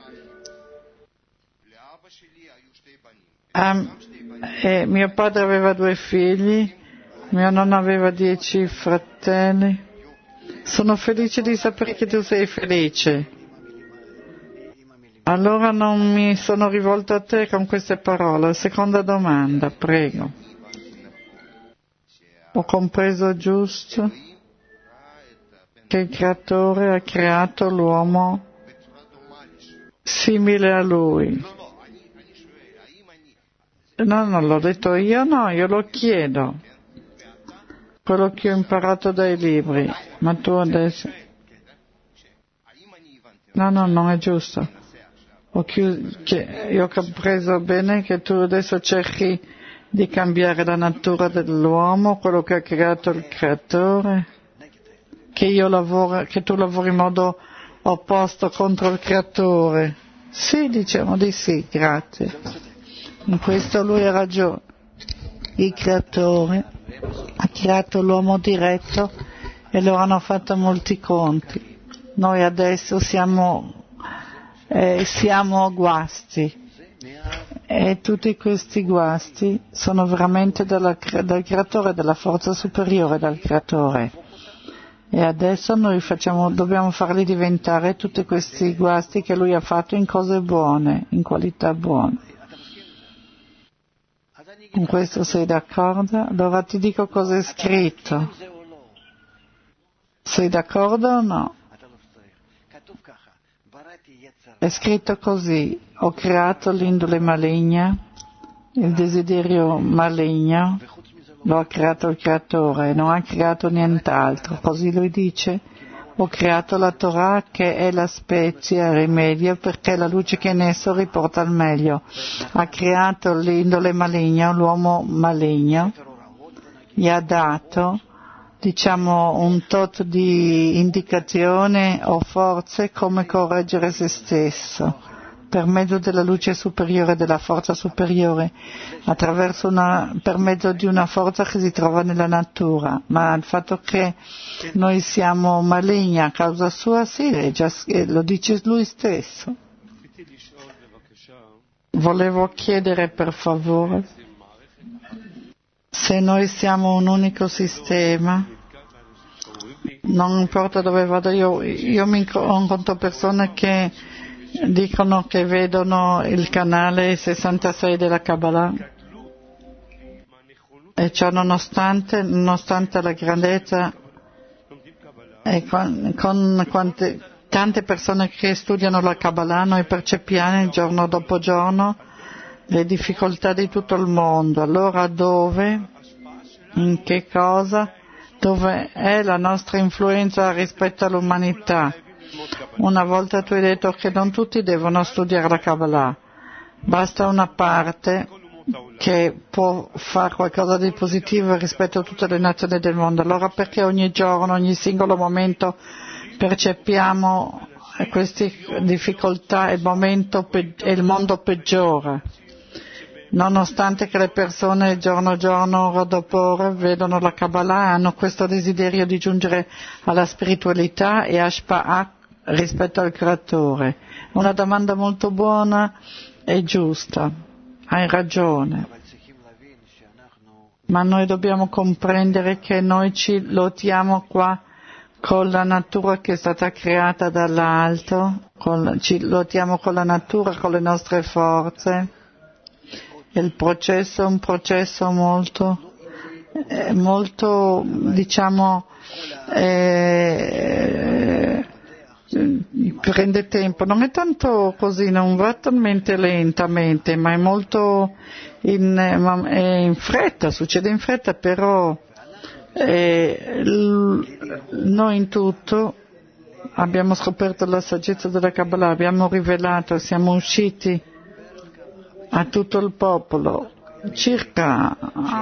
Mio padre aveva 2 figli, mio nonno aveva 10 fratelli. Sono felice di sapere che tu sei felice. Allora non mi sono rivolto a te con queste parole. Seconda domanda, prego. Ho compreso giusto che il creatore ha creato l'uomo simile a lui. No, non l'ho detto io, no, io lo chiedo. Quello che ho imparato dai libri. Ma tu adesso... No, non è giusto. Io ho compreso bene che tu adesso cerchi di cambiare la natura dell'uomo, quello che ha creato il creatore, che tu lavori in modo opposto contro il creatore. Sì, diciamo di sì, grazie. In questo lui ha ragione. Il creatore ha creato l'uomo diretto e loro hanno fatto molti conti. Noi adesso siamo guasti e tutti questi guasti sono veramente dal creatore, della forza superiore dal creatore. E adesso noi dobbiamo farli diventare tutti questi guasti che lui ha fatto in cose buone, in qualità buone. Con questo sei d'accordo? Allora ti dico cosa è scritto. Sei d'accordo o no? È scritto così: ho creato l'indole maligna, il desiderio maligno, lo ha creato il creatore, non ha creato nient'altro. Così lui dice: ho creato la Torah che è la spezia, il rimedio, perché la luce che è in esso riporta al meglio. Ha creato l'indole maligna, l'uomo maligno, gli ha dato, diciamo, un tot di indicazione o forze come correggere se stesso, per mezzo della luce superiore, della forza superiore, per mezzo di una forza che si trova nella natura. Ma il fatto che noi siamo maligni a causa sua, sì, lo dice lui stesso. Volevo chiedere per favore, se noi siamo un unico sistema, non importa dove vado io mi incontro persone che dicono che vedono il canale 66 della Kabbalah, e ciò nonostante la grandezza e con tante persone che studiano la Kabbalah, noi percepiamo giorno dopo giorno le difficoltà di tutto il mondo. Allora dove, in che cosa, dove è la nostra influenza rispetto all'umanità? Una volta tu hai detto che non tutti devono studiare la Kabbalah, basta una parte che può fare qualcosa di positivo rispetto a tutte le nazioni del mondo. Allora perché ogni giorno, ogni singolo momento percepiamo queste difficoltà e il mondo peggiora? Nonostante che le persone giorno ora dopo ora vedono la Kabbalah e hanno questo desiderio di giungere alla spiritualità e a Shpa'at rispetto al creatore. Una domanda molto buona e giusta, hai ragione, ma noi dobbiamo comprendere che noi ci lottiamo qua con la natura che è stata creata dall'alto, ci lottiamo con la natura, con le nostre forze. Il processo è un processo molto, diciamo, prende tempo, non è tanto così, non va talmente lentamente, ma è molto in fretta, succede in fretta, però noi in tutto abbiamo scoperto la saggezza della Kabbalah, abbiamo rivelato, siamo usciti a tutto il popolo circa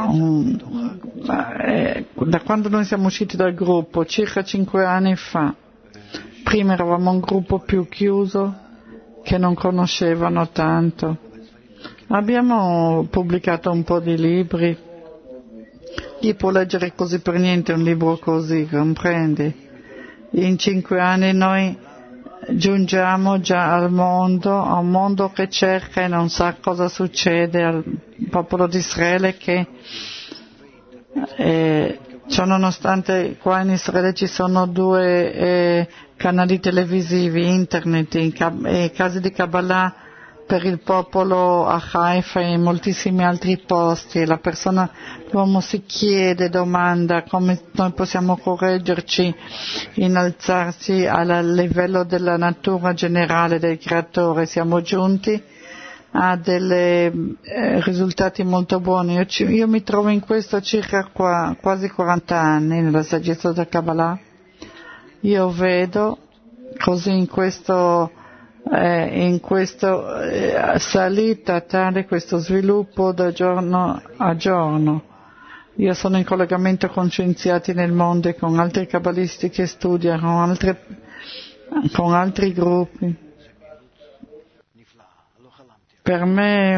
da quando noi siamo usciti dal gruppo, circa 5 anni fa. Prima eravamo un gruppo più chiuso che non conoscevano tanto. Abbiamo pubblicato un po' di libri. Chi può leggere così per niente un libro così, comprendi? In 5 anni noi giungiamo già a un mondo che cerca e non sa cosa succede, al popolo di Israele che ciò nonostante qua in Israele ci sono 2 canali televisivi, internet e case di Kabbalah per il popolo a Haifa e in moltissimi altri posti, e l'uomo si chiede, domanda come noi possiamo correggerci, innalzarsi al livello della natura generale del creatore. Siamo giunti a dei risultati molto buoni. Io mi trovo in questo circa quasi 40 anni nella saggezza del Kabbalah. Io vedo così in questo salita tale, questo sviluppo da giorno a giorno. Io sono in collegamento con scienziati nel mondo e con altri kabbalisti che studiano, con altri gruppi. Per me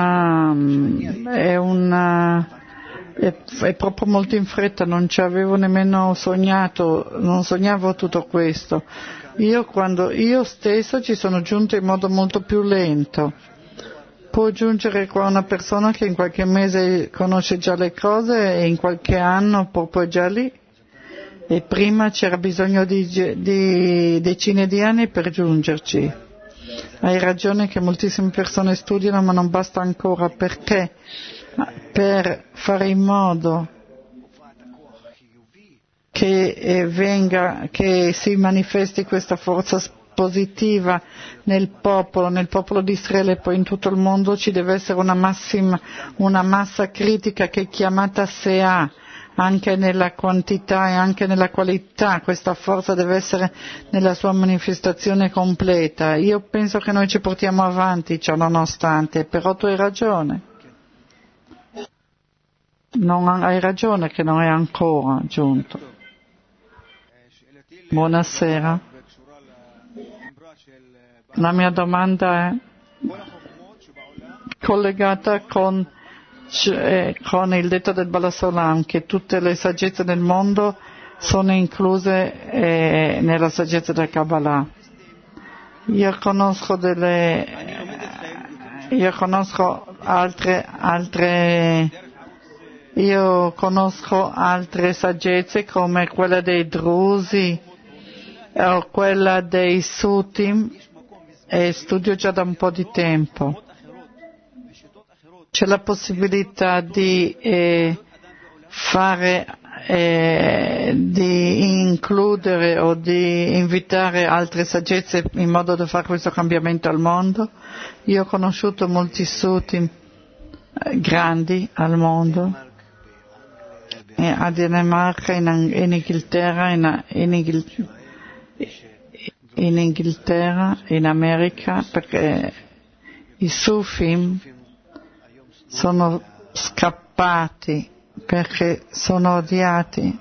è proprio molto in fretta, non ci avevo nemmeno sognato, non sognavo tutto questo. Io stesso ci sono giunto in modo molto più lento. Può giungere qua una persona che in qualche mese conosce già le cose e in qualche anno proprio è già lì, e prima c'era bisogno di decine di anni per giungerci. Hai ragione che moltissime persone studiano, ma non basta ancora, perché per fare in modo che si manifesti questa forza positiva nel popolo di Israele e poi in tutto il mondo, ci deve essere una massa critica che è chiamata Seah, anche nella quantità e anche nella qualità. Questa forza deve essere nella sua manifestazione completa. Io penso che noi ci portiamo avanti ciò nonostante, però tu hai ragione. Hai ragione che non è ancora giunto. Buonasera. La mia domanda è collegata con il detto del Balasolam, che tutte le saggezze del mondo sono incluse nella saggezza del Kabbalah. Io conosco altre saggezze come quella dei Drusi o quella dei Sutim, e studio già da un po' di tempo. C'è la possibilità di di includere o di invitare altre saggezze in modo da fare questo cambiamento al mondo? Io ho conosciuto molti Sutim grandi al mondo, a Danimarca, in Inghilterra, in America, perché i Sufim sono scappati perché sono odiati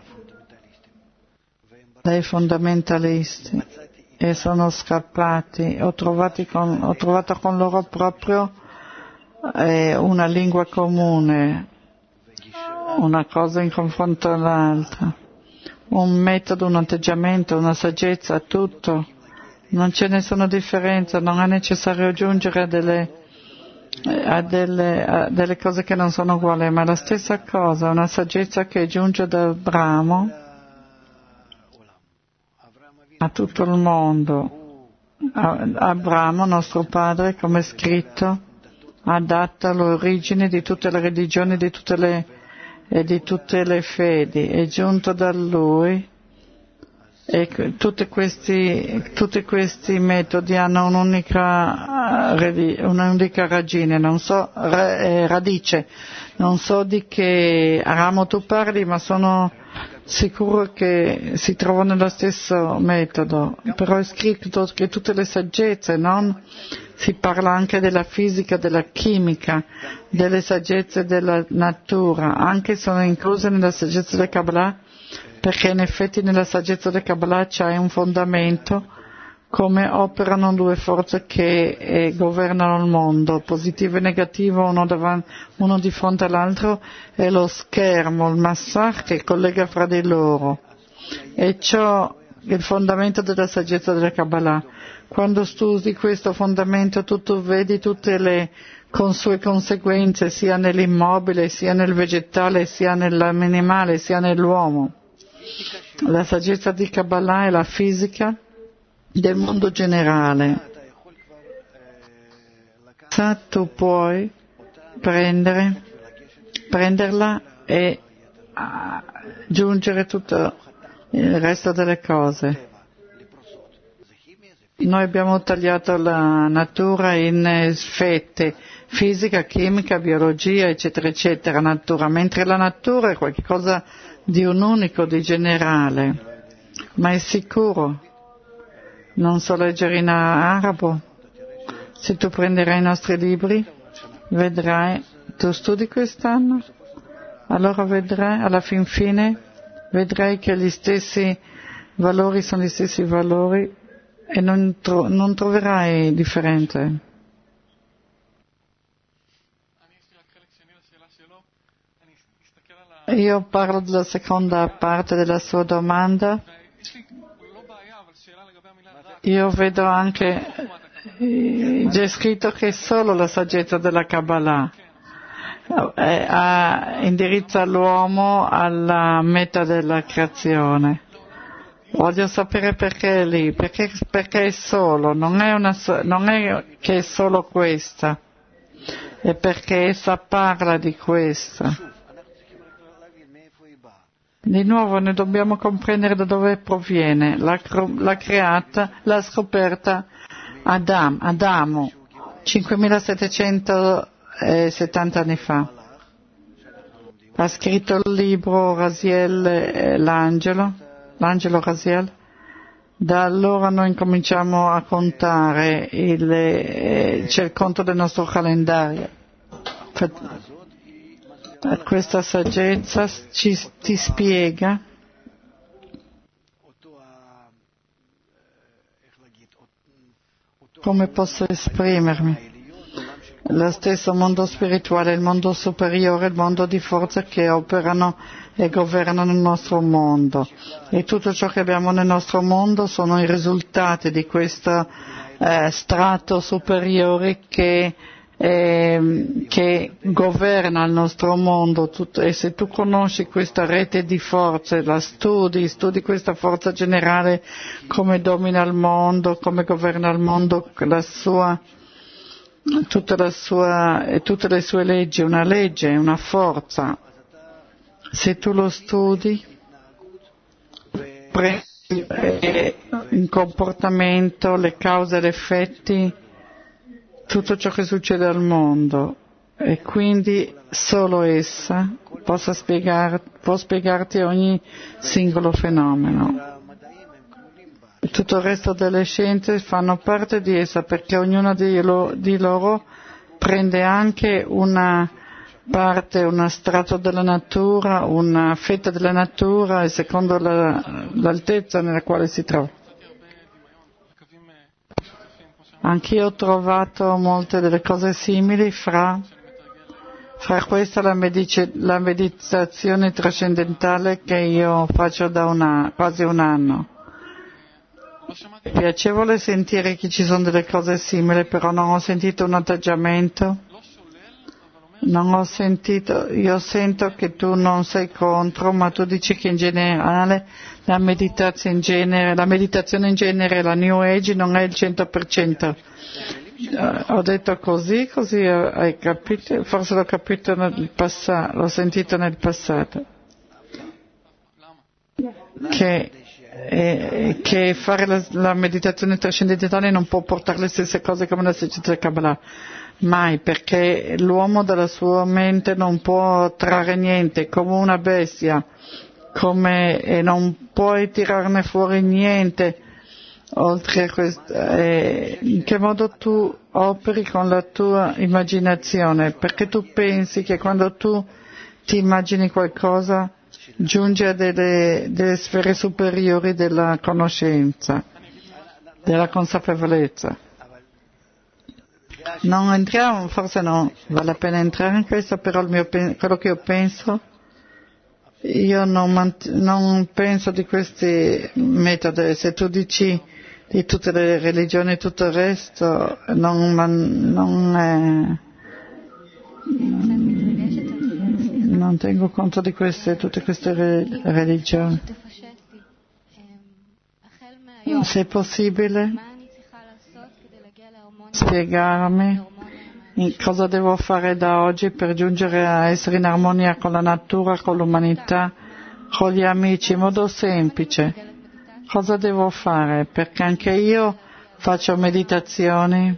dai fondamentalisti e sono scappati. Ho trovato con loro proprio una lingua comune, una cosa in confronto all'altra, un metodo, un atteggiamento, una saggezza, tutto. Non c'è nessuna differenza, non è necessario giungere a delle cose che non sono uguali, ma è la stessa cosa, una saggezza che giunge da Abramo a tutto il mondo. Abramo, nostro padre, come è scritto, ha dato l'origine di tutte le religioni, di tutte le fedi, è giunto da lui. E tutti questi metodi hanno un'unica radice, non so di che ramo tu parli, ma sono sicuro che si trovano nello stesso metodo. Però è scritto che tutte le saggezze, si parla anche della fisica, della chimica, delle saggezze della natura, anche sono incluse nella saggezza del Kabbalah, perché in effetti nella saggezza del Kabbalah c'è un fondamento, come operano due forze che governano il mondo, positivo e negativo, uno di fronte all'altro, e lo schermo, il massacro che collega fra di loro. E ciò è il fondamento della saggezza del Kabbalah. Quando studi questo fondamento tu vedi tutte le sue conseguenze, sia nell'immobile, sia nel vegetale, sia nell'animale, sia nell'uomo. La saggezza di Kabbalah è la fisica del mondo generale. Tu puoi prenderla e aggiungere tutto il resto delle cose. Noi abbiamo tagliato la natura in fette, fisica, chimica, biologia, eccetera, eccetera, natura, mentre la natura è qualcosa di un unico, di generale, ma è sicuro. Non so leggere in arabo. Se tu prenderai i nostri libri, vedrai, tu studi quest'anno, allora vedrai, alla fin fine, vedrai che gli stessi valori sono gli stessi valori e non troverai differenze. Io parlo della seconda parte della sua domanda. Io vedo anche, c'è scritto che solo la saggezza della Kabbalah indirizza l'uomo alla meta della creazione. Voglio sapere perché è lì, perché è solo, non è che è solo questa, è perché essa parla di questa. Di nuovo noi dobbiamo comprendere da dove proviene, l'ha scoperta Adamo, 5770 anni fa. Ha scritto il libro Raziel, l'angelo Raziel. Da allora noi incominciamo a contare, c'è il conto del nostro calendario. Questa saggezza ti spiega come posso esprimermi. Lo stesso mondo spirituale, il mondo superiore, il mondo di forza che operano e governano il nostro mondo. E tutto ciò che abbiamo nel nostro mondo sono i risultati di questo strato superiore che governa il nostro mondo, e se tu conosci questa rete di forze, la studi questa forza generale, come domina il mondo, come governa il mondo, tutte le sue leggi, una forza. Se tu lo studi, prendi il comportamento, le cause e gli effetti, tutto ciò che succede al mondo, e quindi solo essa può spiegarti ogni singolo fenomeno. Tutto il resto delle scienze fanno parte di essa, perché ognuna di loro prende anche una parte, uno strato della natura, una fetta della natura, e secondo l'altezza nella quale si trova. Anch'io ho trovato molte delle cose simili, fra questa la meditazione trascendentale che io faccio da quasi un anno. È piacevole sentire che ci sono delle cose simili, però non ho sentito un atteggiamento, io sento che tu non sei contro, ma tu dici che in generale la meditazione in genere, la New Age non è il 100%. Ho detto così hai capito? Forse l'ho capito nel passato, l'ho sentito nel passato. Che fare la meditazione trascendentale non può portare le stesse cose come la saggezza del Kabbalah. Mai, perché l'uomo dalla sua mente non può trarre niente, come una bestia, e non puoi tirarne fuori niente oltre a questo. In che modo tu operi con la tua immaginazione? Perché tu pensi che quando tu ti immagini qualcosa giunge a delle sfere superiori della conoscenza, della consapevolezza. Non entriamo, forse non vale la pena entrare in questo, però quello che io penso, io non penso di questi metodi. Se tu dici di tutte le religioni e tutto il resto, non tengo conto di tutte queste religioni. Se è possibile spiegarmi cosa devo fare da oggi per giungere a essere in armonia con la natura, con l'umanità, con gli amici, in modo semplice. Cosa devo fare? Perché anche io faccio meditazioni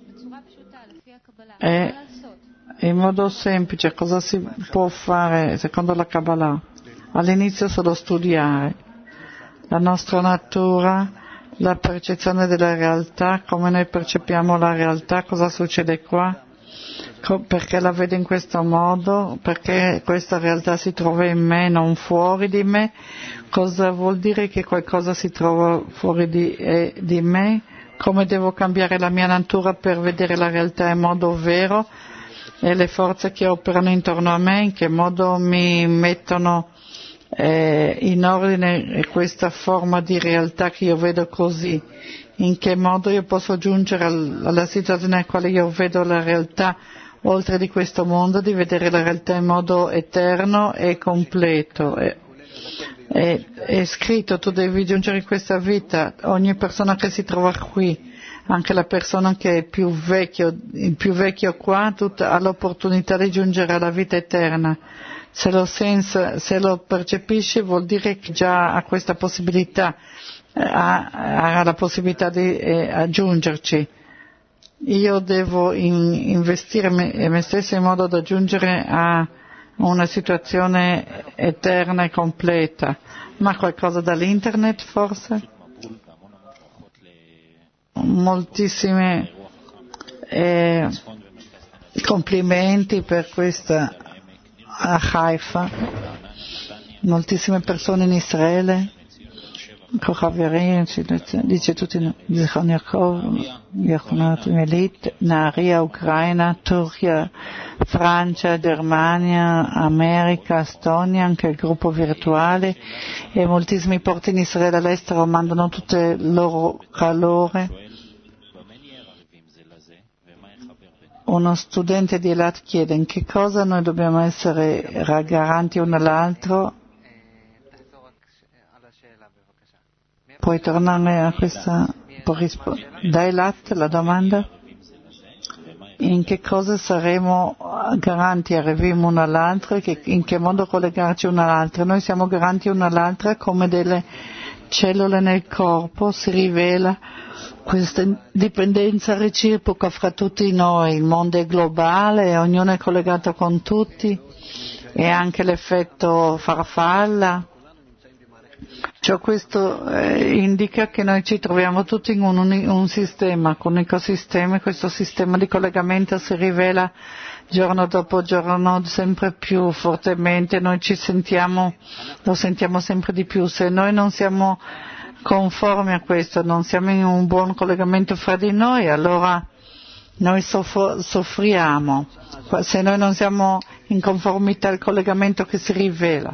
e in modo semplice cosa si può fare secondo la Kabbalah? All'inizio solo studiare la nostra natura, la percezione della realtà, come noi percepiamo la realtà, cosa succede qua, perché la vedo in questo modo, perché questa realtà si trova in me, non fuori di me, cosa vuol dire che qualcosa si trova fuori di me, come devo cambiare la mia natura per vedere la realtà in modo vero, e le forze che operano intorno a me, in che modo mi mettono in ordine questa forma di realtà che io vedo così, in che modo io posso giungere alla situazione nella quale io vedo la realtà oltre di questo mondo, di vedere la realtà in modo eterno e completo, È scritto, tu devi giungere in questa vita, ogni persona che si trova qui, anche la persona che è il più vecchio qua, ha l'opportunità di giungere alla vita eterna. Se lo percepisce vuol dire che già ha questa possibilità, ha la possibilità di aggiungerci. Io devo investire me stesso in modo da giungere a una situazione eterna e completa. Ma qualcosa dall'internet forse? Moltissimi complimenti per questa a Haifa, moltissime persone in Israele, Kochaverim, dice tutti, Zichron Yaakov, Yachonat Melit, Naria, Ucraina, Turchia, Francia, Germania, America, Estonia, anche il gruppo virtuale, e moltissimi porti in Israele all'estero mandano tutto il loro calore. Uno studente di Elat chiede in che cosa noi dobbiamo essere garanti uno all'altro. Puoi tornare a questa? Da Elat la domanda? In che cosa saremo garanti, arriviamo uno all'altro e in che modo collegarci uno all'altro? Noi siamo garanti uno all'altro come delle cellule nel corpo, si rivela questa dipendenza reciproca fra tutti noi, il mondo è globale, ognuno è collegato con tutti e anche l'effetto farfalla. Cioè questo indica che noi ci troviamo tutti in un sistema, con un ecosistema, e questo sistema di collegamento si rivela giorno dopo giorno sempre più fortemente, noi lo sentiamo sempre di più. Se noi non siamo conformi a questo, non siamo in un buon collegamento fra di noi, allora noi soffriamo. Se noi non siamo in conformità al collegamento che si rivela.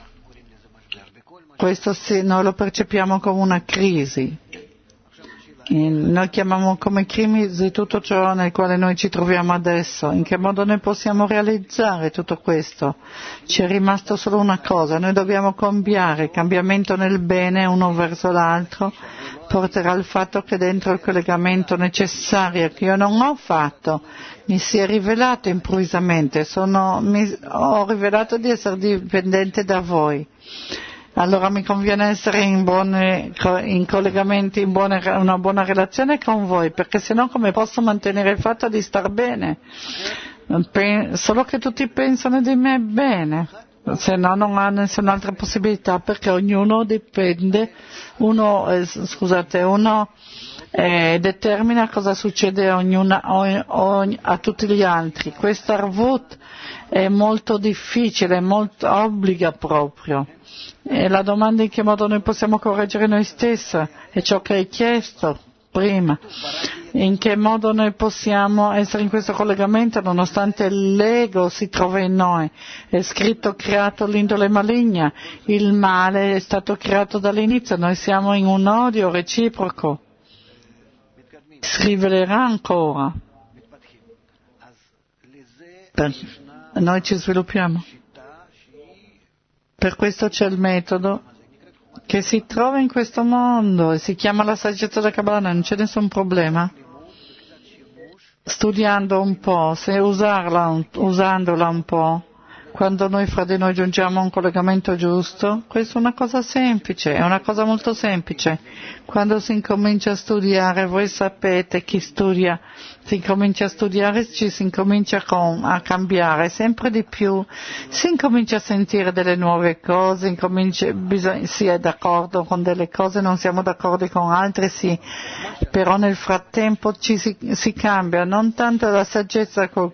Questo noi lo percepiamo come una crisi. Noi chiamiamo come crisi tutto ciò nel quale noi ci troviamo adesso. In che modo noi possiamo realizzare tutto questo? Ci è rimasto solo una cosa, noi dobbiamo cambiare. Il cambiamento nel bene uno verso l'altro porterà al fatto che dentro il collegamento necessario che io non ho fatto mi si è rivelato improvvisamente, ho rivelato di essere dipendente da voi. Allora mi conviene essere in collegamenti, una buona relazione con voi, perché sennò come posso mantenere il fatto di star bene? Solo che tutti pensano di me bene, se no non ha nessun'altra possibilità, perché ognuno dipende, uno determina cosa succede a tutti gli altri. Questo arvut è molto difficile, obbliga proprio. E la domanda è in che modo noi possiamo correggere noi stessi, è ciò che hai chiesto prima. In che modo noi possiamo essere in questo collegamento nonostante l'ego si trova in noi. È scritto creato l'indole maligna, il male è stato creato dall'inizio, noi siamo in un odio reciproco. Si rivelerà ancora. Noi ci sviluppiamo. Per questo c'è il metodo che si trova in questo mondo e si chiama la saggezza della Kabbalah, non c'è nessun problema. Studiando un po', usandola un po', quando noi fra di noi giungiamo a un collegamento giusto, questa è una cosa semplice, è una cosa molto semplice. Quando si incomincia a studiare, voi sapete, chi studia, si incomincia a studiare, si incomincia a cambiare sempre di più, si incomincia a sentire delle nuove cose, si è d'accordo con delle cose, non siamo d'accordo con altre, sì, però nel frattempo si cambia, non tanto la saggezza con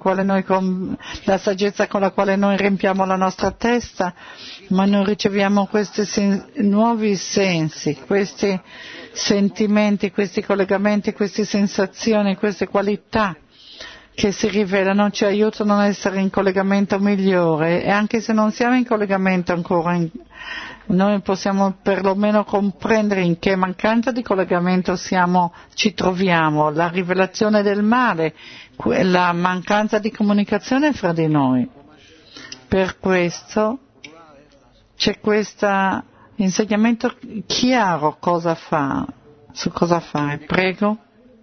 la quale noi riempiamo la nostra testa, ma noi riceviamo questi nuovi sensi, questi sentimenti, questi collegamenti, queste sensazioni, queste qualità che si rivelano, ci aiutano a essere in collegamento migliore, e anche se non siamo in collegamento ancora, noi possiamo perlomeno comprendere in che mancanza di collegamento ci troviamo, la rivelazione del male, la mancanza di comunicazione fra di noi. Per questo c'è questo insegnamento chiaro su cosa fare. Prego.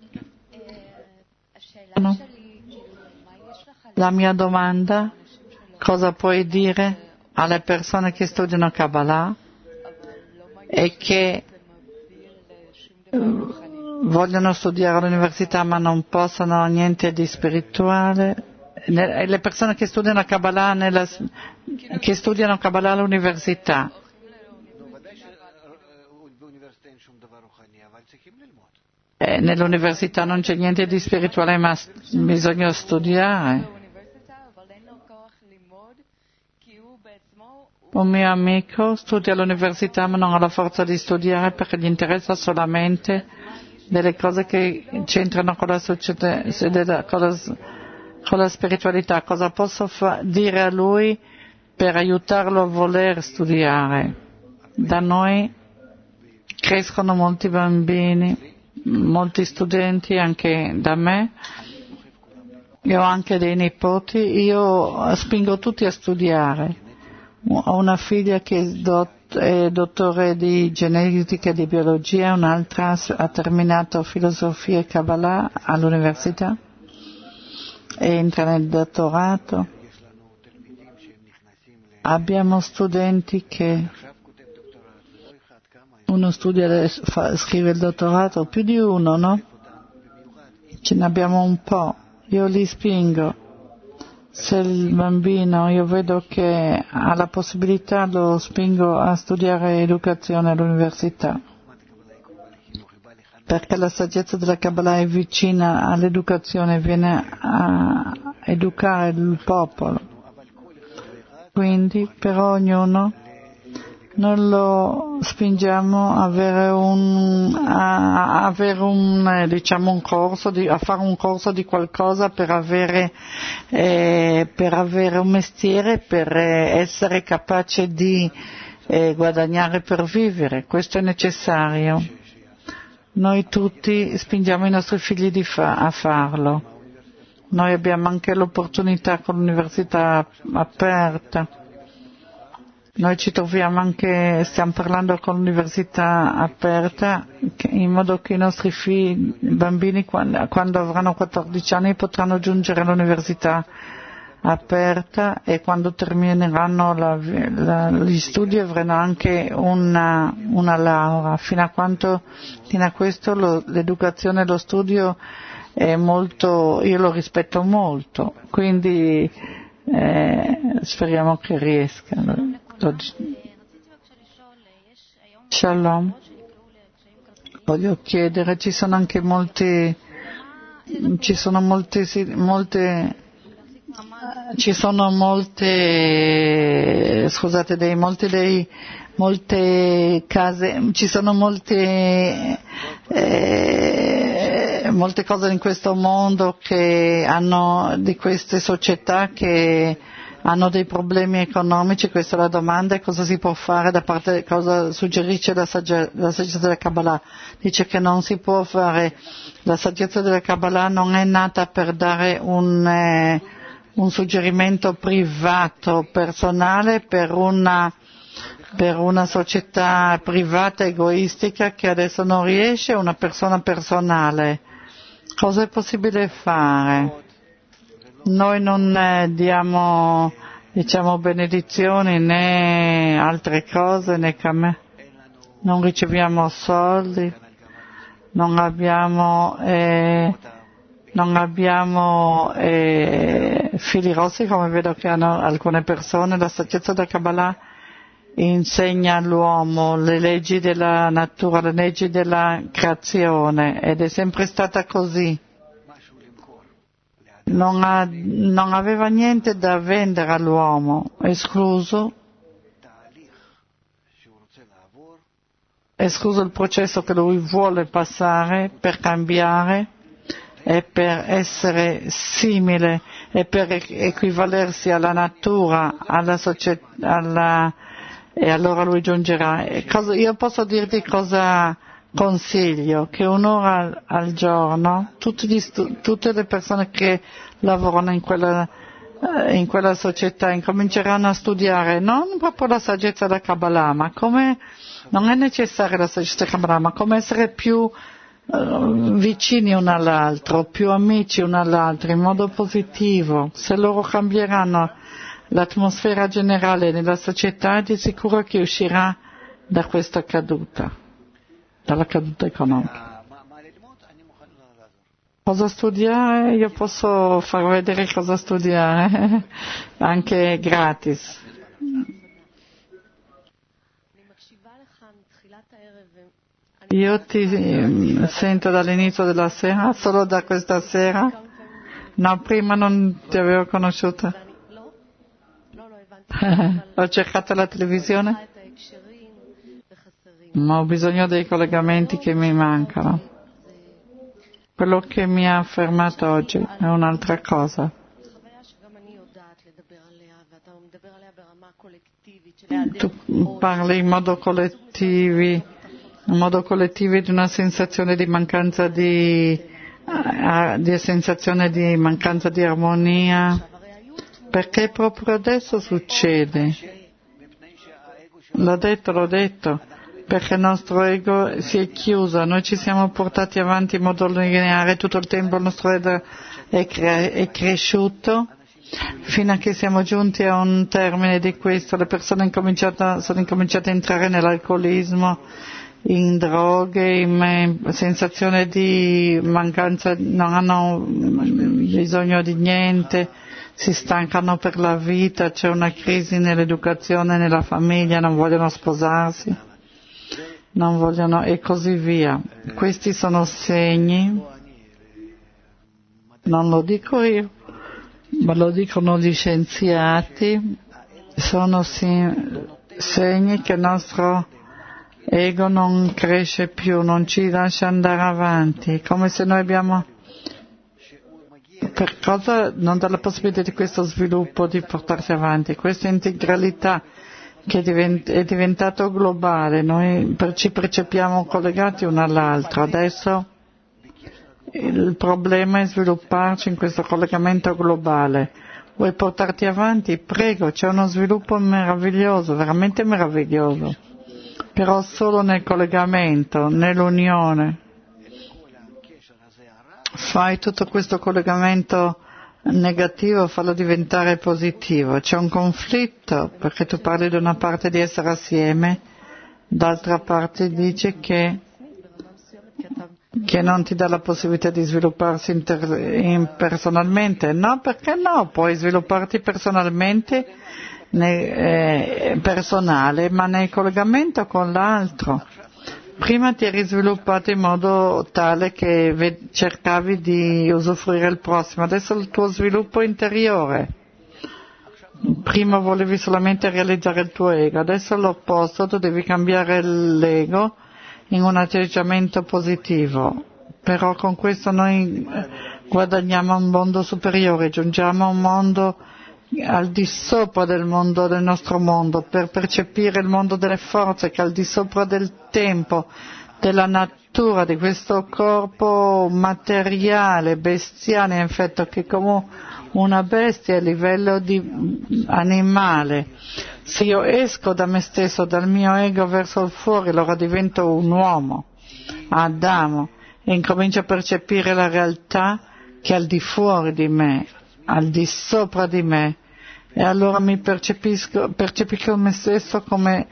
No. La mia domanda, cosa puoi dire alle persone che studiano Kabbalah e che vogliono studiare all'università ma non possono niente di spirituale? Le persone che studiano Kabbalah all'università. Nell'università non c'è niente di spirituale, ma bisogna studiare. Un mio amico studia all'università ma non ha la forza di studiare perché gli interessa solamente delle cose che c'entrano con la società, con la spiritualità. Cosa posso dire a lui per aiutarlo a voler studiare? Da noi crescono molti bambini, molti studenti, anche da me. Io ho anche dei nipoti, io spingo tutti a studiare. Ho una figlia che è dottore di genetica e di biologia, un'altra ha terminato filosofia e Kabbalah all'università e entra nel dottorato. Abbiamo studenti che uno studia, scrive il dottorato, più di uno, no? Ce ne abbiamo un po', io li spingo. Se il bambino io vedo che ha la possibilità lo spingo a studiare educazione all'università, perché la saggezza della Kabbalah è vicina all'educazione, viene a educare il popolo. Quindi per ognuno non lo spingiamo a fare un corso di qualcosa per avere un mestiere, per essere capace di guadagnare per vivere. Questo è necessario. Noi tutti spingiamo i nostri figli a farlo. Noi abbiamo anche l'opportunità con l'università aperta. Noi ci troviamo anche, stiamo parlando con l'università aperta, in modo che i nostri bambini quando avranno 14 anni potranno giungere all'università aperta e quando termineranno gli studi avranno anche una laurea. Fino a questo l'educazione e lo studio è molto, io lo rispetto molto, quindi speriamo che riescano. Shalom. Voglio chiedere, ci sono molte case, ci sono molte cose in questo mondo che hanno di queste società che hanno dei problemi economici. Questa è la domanda: cosa si può fare cosa suggerisce la saggezza della Kabbalah? Dice che non si può fare, la saggezza della Kabbalah non è nata per dare un suggerimento privato, personale, per una società privata egoistica che adesso non riesce, una persona personale. Cosa è possibile fare? Noi non diamo, benedizioni né altre cose, né non riceviamo soldi, non abbiamo fili rossi come vedo che hanno alcune persone. La saggezza della Kabbalah insegna all'uomo le leggi della natura, le leggi della creazione, ed è sempre stata così. Non aveva niente da vendere all'uomo, escluso il processo che lui vuole passare per cambiare e per essere simile e per equivalersi alla natura, alla società, e allora lui giungerà. Io posso dirti cosa consiglio: che un'ora al giorno tutte le persone che lavorano in quella in quella società incominceranno a studiare non proprio la saggezza della Kabbalah, ma come non è necessaria la saggezza della Kabbalah, ma come essere più vicini uno all'altro, più amici uno all'altro, in modo positivo. Se loro cambieranno l'atmosfera generale nella società, di sicuro che uscirà da questa caduta, dalla caduta economica. Cosa studiare? Io posso far vedere cosa studiare, anche gratis. Io ti sento dall'inizio della sera, solo da questa sera? No, prima non ti avevo conosciuta. Ho cercato la televisione, ma ho bisogno dei collegamenti che mi mancano. Quello che mi ha affermato oggi è un'altra cosa. Tu parli in modo collettivo di una sensazione di mancanza di sensazione di mancanza di armonia. Perché proprio adesso succede? L'ho detto. Perché il nostro ego si è chiuso, noi ci siamo portati avanti in modo lineare tutto il tempo, il nostro ego è cresciuto fino a che siamo giunti a un termine di questo. Le persone sono incominciate a entrare nell'alcolismo, in droghe, in sensazione di mancanza, non hanno bisogno di niente, si stancano per la vita, c'è una crisi nell'educazione, nella famiglia, non vogliono sposarsi. Non vogliono e così via. Questi sono segni, non lo dico io, ma lo dicono gli scienziati, sono segni che il nostro ego non cresce più, non ci lascia andare avanti, come se noi abbiamo, per cosa non dà la possibilità di questo sviluppo di portarsi avanti, questa integralità che è diventato globale, noi ci percepiamo collegati uno all'altro. Adesso il problema è svilupparci in questo collegamento globale. Vuoi portarti avanti? Prego, c'è uno sviluppo meraviglioso, veramente meraviglioso, però solo nel collegamento, nell'unione. Fai tutto questo collegamento negativo, farlo diventare positivo. C'è un conflitto perché tu parli da una parte di essere assieme, d'altra parte dice che non ti dà la possibilità di svilupparsi personalmente. No, perché no? Puoi svilupparti personalmente, personale, ma nel collegamento con l'altro. Prima ti eri sviluppato in modo tale che cercavi di usufruire il prossimo, adesso il tuo sviluppo interiore. Prima volevi solamente realizzare il tuo ego, adesso è l'opposto, tu devi cambiare l'ego in un atteggiamento positivo. Però con questo noi guadagniamo un mondo superiore, giungiamo a un mondo al di sopra del nostro mondo, per percepire il mondo delle forze che è al di sopra del tempo, della natura, di questo corpo materiale, bestiale, infatti, che è come una bestia a livello di animale. Se io esco da me stesso, dal mio ego verso il fuori, allora divento un uomo, Adamo, e incomincio a percepire la realtà che è al di fuori di me, al di sopra di me, e allora mi percepisco me stesso come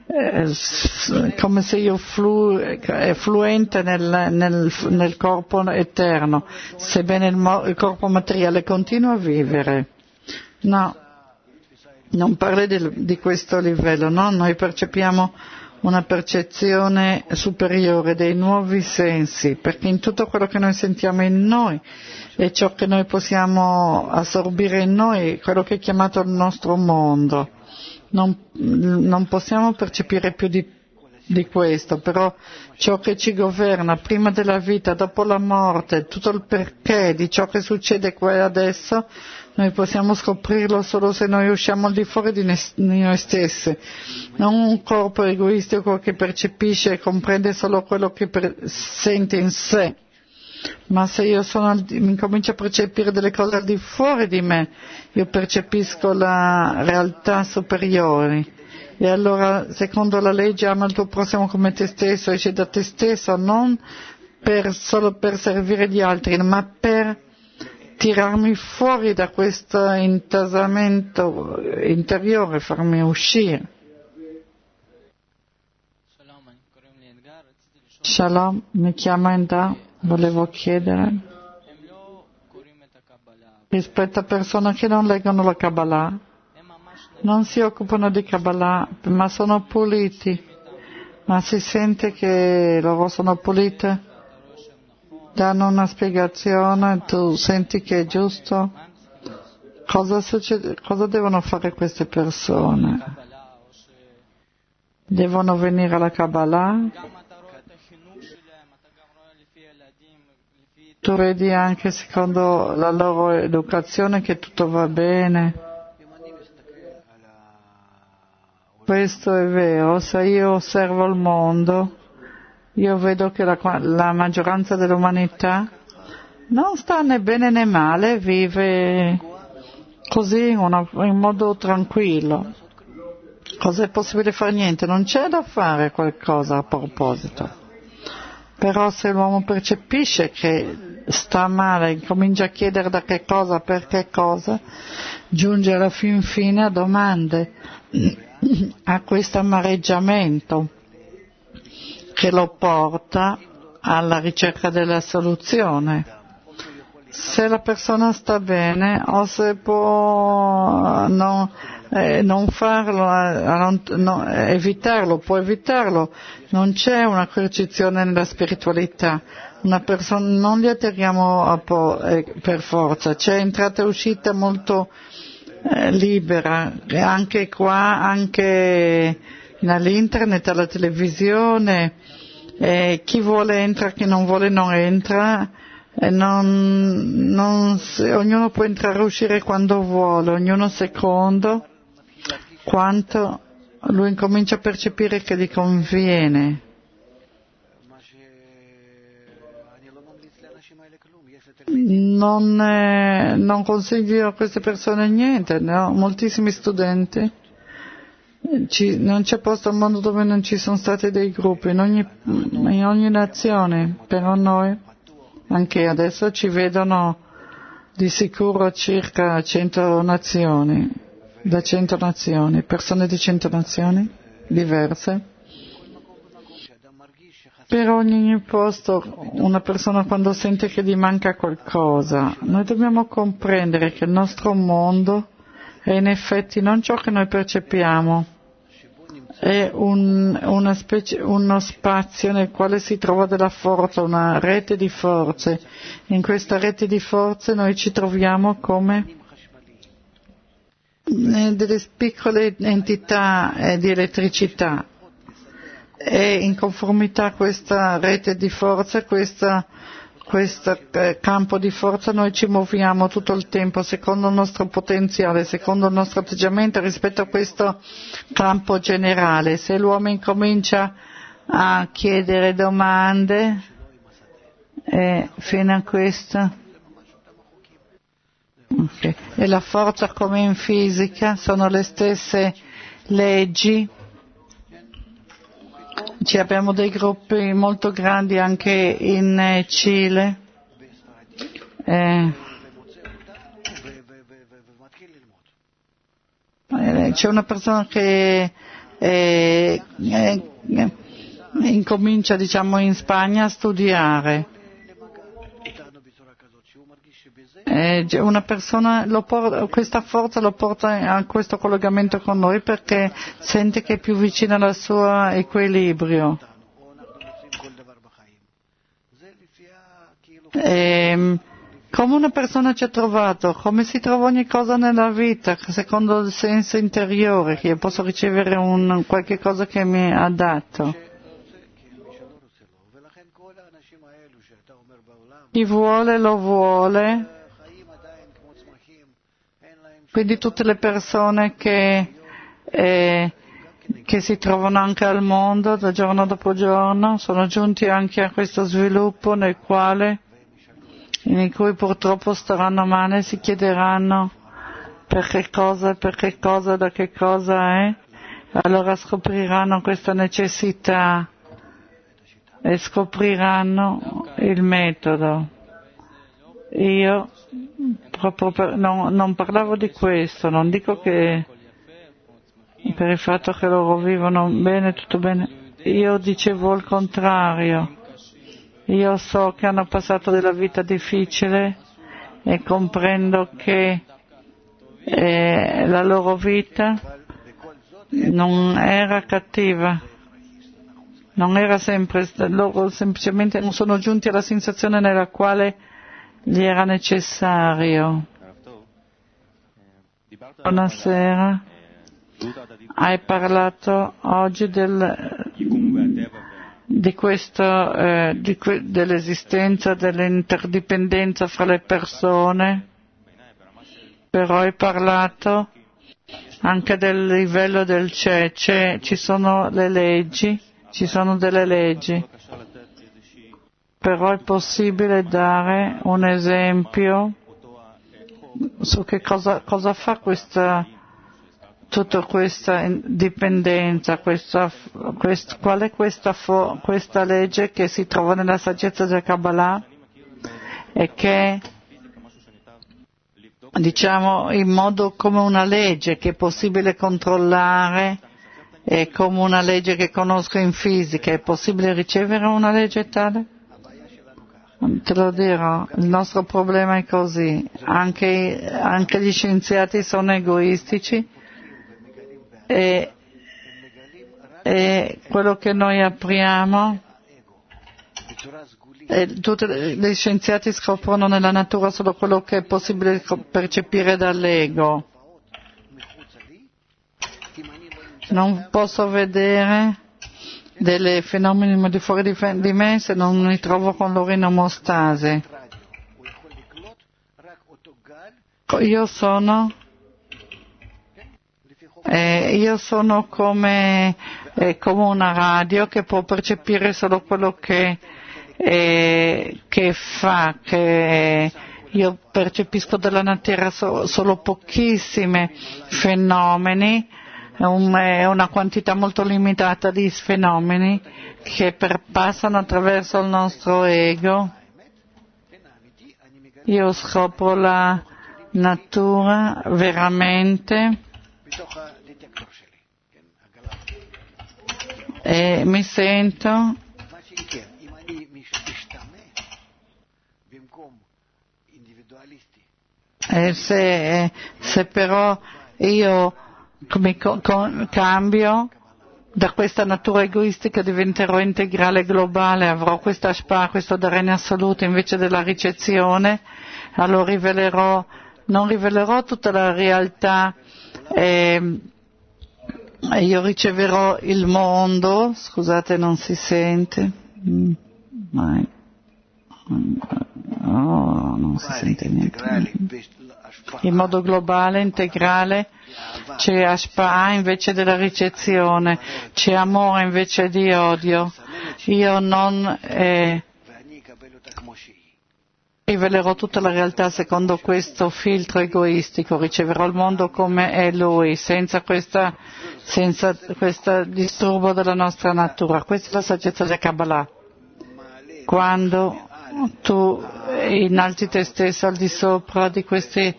se io fluente nel corpo eterno, sebbene il corpo materiale continua a vivere. No, non parli di questo livello, no? Noi percepiamo una percezione superiore dei nuovi sensi, perché in tutto quello che noi sentiamo in noi è ciò che noi possiamo assorbire in noi, quello che è chiamato il nostro mondo. Non possiamo percepire più di questo, però ciò che ci governa prima della vita, dopo la morte, tutto il perché di ciò che succede qua e adesso, noi possiamo scoprirlo solo se noi usciamo al di fuori di noi stessi, non un corpo egoistico che percepisce e comprende solo quello che sente in sé. Ma se io incomincio a percepire delle cose al di fuori di me, io percepisco la realtà superiore. E allora, secondo la legge, ama il tuo prossimo come te stesso, esci da te stesso, non solo per servire gli altri, ma per tirarmi fuori da questo intasamento interiore, farmi uscire. Shalom, mi chiamo Enda, volevo chiedere rispetto a persone che non leggono la Kabbalah, non si occupano di Kabbalah, ma sono puliti, ma si sente che loro sono pulite, danno una spiegazione, tu senti che è giusto? Cosa succede? Cosa devono fare queste persone? Devono venire alla Kabbalah? Tu vedi anche secondo la loro educazione che tutto va bene. Questo è vero, se io osservo il mondo, io vedo che la maggioranza dell'umanità non sta né bene né male, vive così in modo tranquillo. Cosa è possibile fare? Niente, non c'è da fare qualcosa a proposito. Però se l'uomo percepisce che sta male, comincia a chiedere da che cosa, per che cosa, giunge alla fin fine a domande, a questo amareggiamento che lo porta alla ricerca della soluzione. Se la persona sta bene o se può non farlo, evitarlo, può evitarlo, non c'è una coercizione nella spiritualità, una persona non li atterriamo per forza, c'è entrata e uscita molto libera, anche qua, anche nell'internet, alla televisione, chi vuole entra, chi non vuole non entra, ognuno può entrare e uscire quando vuole, ognuno secondo quanto lui incomincia a percepire che gli conviene. Non consiglio a queste persone niente, no? Moltissimi studenti, non c'è posto al mondo dove non ci sono stati dei gruppi, in ogni nazione, però noi, anche adesso ci vedono di sicuro circa 100 nazioni, da 100 nazioni, persone di 100 nazioni diverse. Per ogni posto una persona quando sente che gli manca qualcosa, noi dobbiamo comprendere che il nostro mondo è in effetti non ciò che noi percepiamo, è uno spazio nel quale si trova della forza, una rete di forze. In questa rete di forze noi ci troviamo come delle piccole entità di elettricità. E in conformità a questa rete di forza, questo campo di forza, noi ci muoviamo tutto il tempo secondo il nostro potenziale, secondo il nostro atteggiamento rispetto a questo campo generale. Se l'uomo incomincia a chiedere domande fino a questo, okay. E la forza come in fisica sono le stesse leggi. Abbiamo dei gruppi molto grandi anche in Cile. C'è una persona che incomincia, diciamo, in Spagna a studiare. Una persona questa forza lo porta a questo collegamento con noi perché sente che è più vicino al suo equilibrio. Come una persona ci ha trovato, come si trova ogni cosa nella vita, secondo il senso interiore, che io posso ricevere qualche cosa che mi ha dato. Chi vuole lo vuole. Quindi tutte le persone che si trovano anche al mondo da giorno dopo giorno sono giunti anche a questo sviluppo nel quale in cui purtroppo staranno male e si chiederanno per che cosa, da che cosa è, allora scopriranno questa necessità e scopriranno il metodo. Io proprio non parlavo di questo, non dico che per il fatto che loro vivono bene, tutto bene, io dicevo il contrario. Io so che hanno passato della vita difficile e comprendo che la loro vita non era cattiva, non era sempre, loro semplicemente non sono giunti alla sensazione nella quale gli era necessario. Buonasera, hai parlato oggi di questo, dell'esistenza dell'interdipendenza fra le persone, però hai parlato anche del livello del ci sono le leggi, ci sono delle leggi, però è possibile dare un esempio su che cosa fa tutta questa dipendenza, qual è questa legge che si trova nella saggezza del Kabbalah e che diciamo in modo come una legge che è possibile controllare e come una legge che conosco in fisica, è possibile ricevere una legge tale? Te lo dirò, il nostro problema è così, anche gli scienziati sono egoistici e quello che noi apriamo, tutti gli scienziati scoprono nella natura solo quello che è possibile percepire dall'ego. Non posso vedere dei fenomeni al di fuori di me se non mi trovo con loro in omostasi. Io sono come una radio che può percepire solo quello che fa, che io percepisco dalla natura solo pochissimi fenomeni, una quantità molto limitata di fenomeni che passano attraverso il nostro ego. Io scopro la natura veramente e mi sento se però io cambio da questa natura egoistica diventerò integrale globale, avrò questa ashpa, questo dare in assoluto invece della ricezione, allora non rivelerò tutta la realtà, io riceverò il mondo, scusate non si sente, non si sente niente. In modo globale, integrale, c'è ashpa invece della ricezione, c'è amore invece di odio. Io non rivelerò tutta la realtà secondo questo filtro egoistico, riceverò il mondo come è lui, senza questo disturbo della nostra natura. Questa è la saggezza del Kabbalah. Quando tu innalzi te stesso al di sopra di questi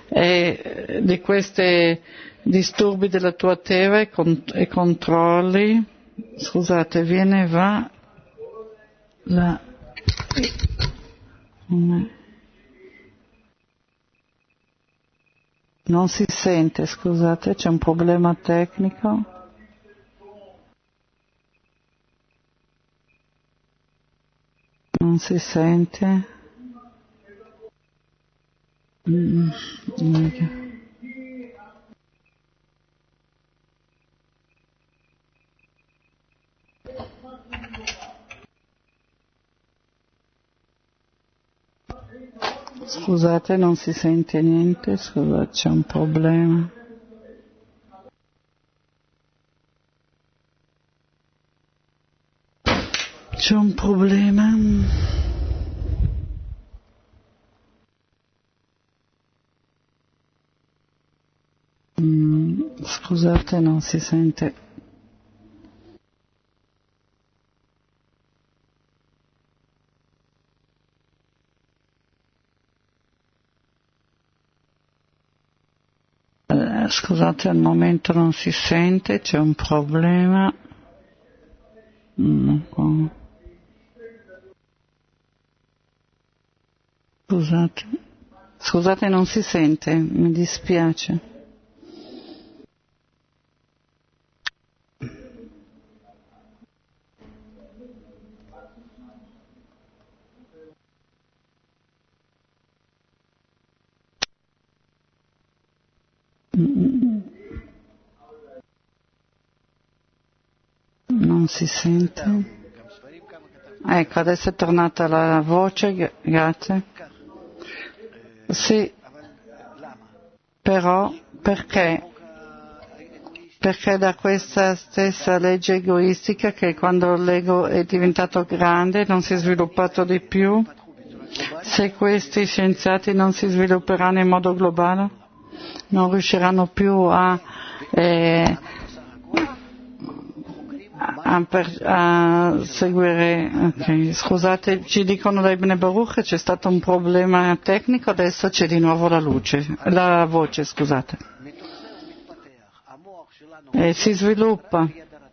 disturbi della tua teva e controlli, scusate, viene e va non si sente, scusate, c'è un problema tecnico. Non si sente. Scusate, non si sente niente, scusate, c'è un problema. C'è un problema. Scusate, non si sente. Scusate, al momento non si sente, c'è un problema. Scusate, non si sente, mi dispiace. Non si sente. Ecco, adesso è tornata la voce, grazie. Sì, però perché? Perché da questa stessa legge egoistica che quando l'ego è diventato grande non si è sviluppato di più, se questi scienziati non si svilupperanno in modo globale, non riusciranno più a seguire. Okay. Scusate, ci dicono da Ibn Baruch che c'è stato un problema tecnico, adesso c'è di nuovo la voce, scusate. Si sviluppa.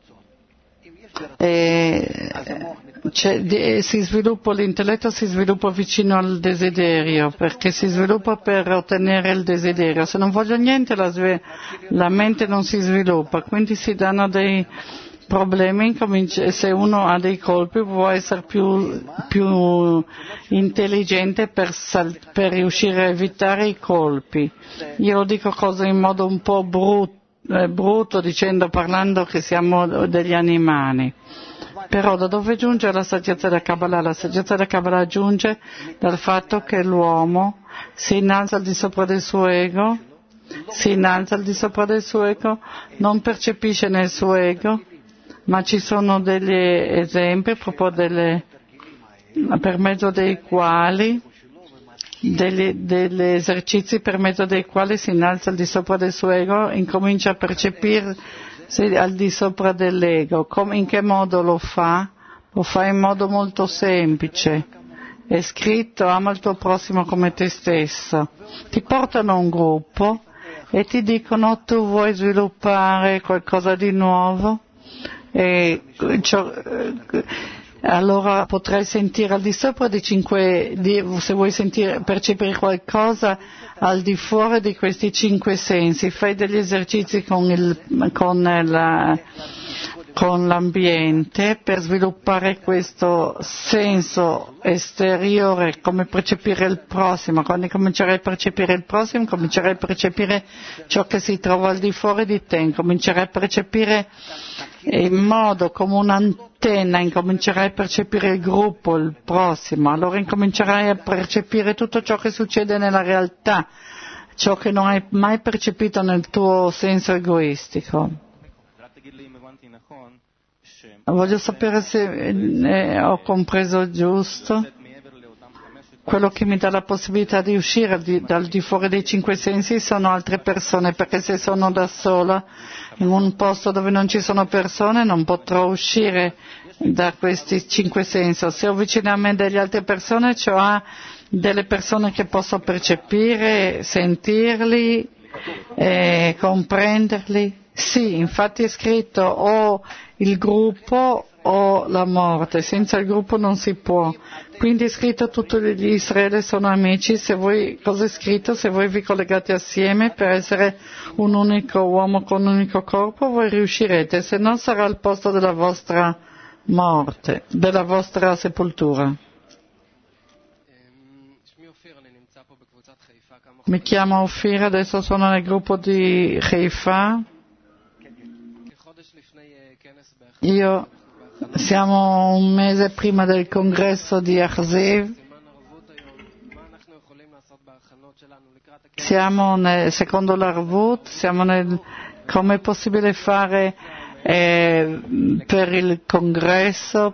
L'intelletto si sviluppa vicino al desiderio, perché si sviluppa per ottenere il desiderio. Se non voglio niente la mente non si sviluppa, quindi si danno dei problemi. Se uno ha dei colpi può essere più intelligente per riuscire a evitare i colpi. Io lo dico cose in modo un po' brutto, parlando che siamo degli animali. Però da dove giunge la saggezza della Kabbalah? La saggezza della Kabbalah giunge dal fatto che l'uomo si innalza al di sopra del suo ego, non percepisce nel suo ego, ma ci sono degli esempi proprio per mezzo dei quali degli esercizi per mezzo dei quali si innalza al di sopra del suo ego, incomincia a percepire al di sopra dell'ego. In che modo lo fa? Lo fa in modo molto semplice. È scritto: ama il tuo prossimo come te stesso. Ti portano a un gruppo e ti dicono: tu vuoi sviluppare qualcosa di nuovo? Allora potrai sentire al di sopra se vuoi percepire qualcosa al di fuori di questi 5 sensi, fai degli esercizi con l'ambiente per sviluppare questo senso esteriore, come percepire il prossimo. Quando comincerai a percepire il prossimo, comincerai a percepire ciò che si trova al di fuori di te, comincerai a percepire in modo come un'antenna, incomincerai a percepire il gruppo, il prossimo, allora incomincerai a percepire tutto ciò che succede nella realtà, ciò che non hai mai percepito nel tuo senso egoistico. Voglio sapere se ho compreso giusto. Quello che mi dà la possibilità di uscire dal di fuori dei 5 sensi sono altre persone, perché se sono da sola in un posto dove non ci sono persone non potrò uscire da questi 5 sensi. Se ho vicino a me delle altre persone, cioè delle persone che posso percepire, sentirli, comprenderli. Sì, infatti è scritto o il gruppo o la morte, senza il gruppo non si può. Quindi è scritto: tutti gli Israele sono amici. Cosa è scritto? Se voi vi collegate assieme per essere un unico uomo con un unico corpo, voi riuscirete, se no sarà il posto della vostra morte, della vostra sepoltura. Mi chiamo Ofira, adesso sono nel gruppo di Haifa. Siamo un mese prima del congresso di Achziv. Secondo l'Arvut, come è possibile fare per il congresso,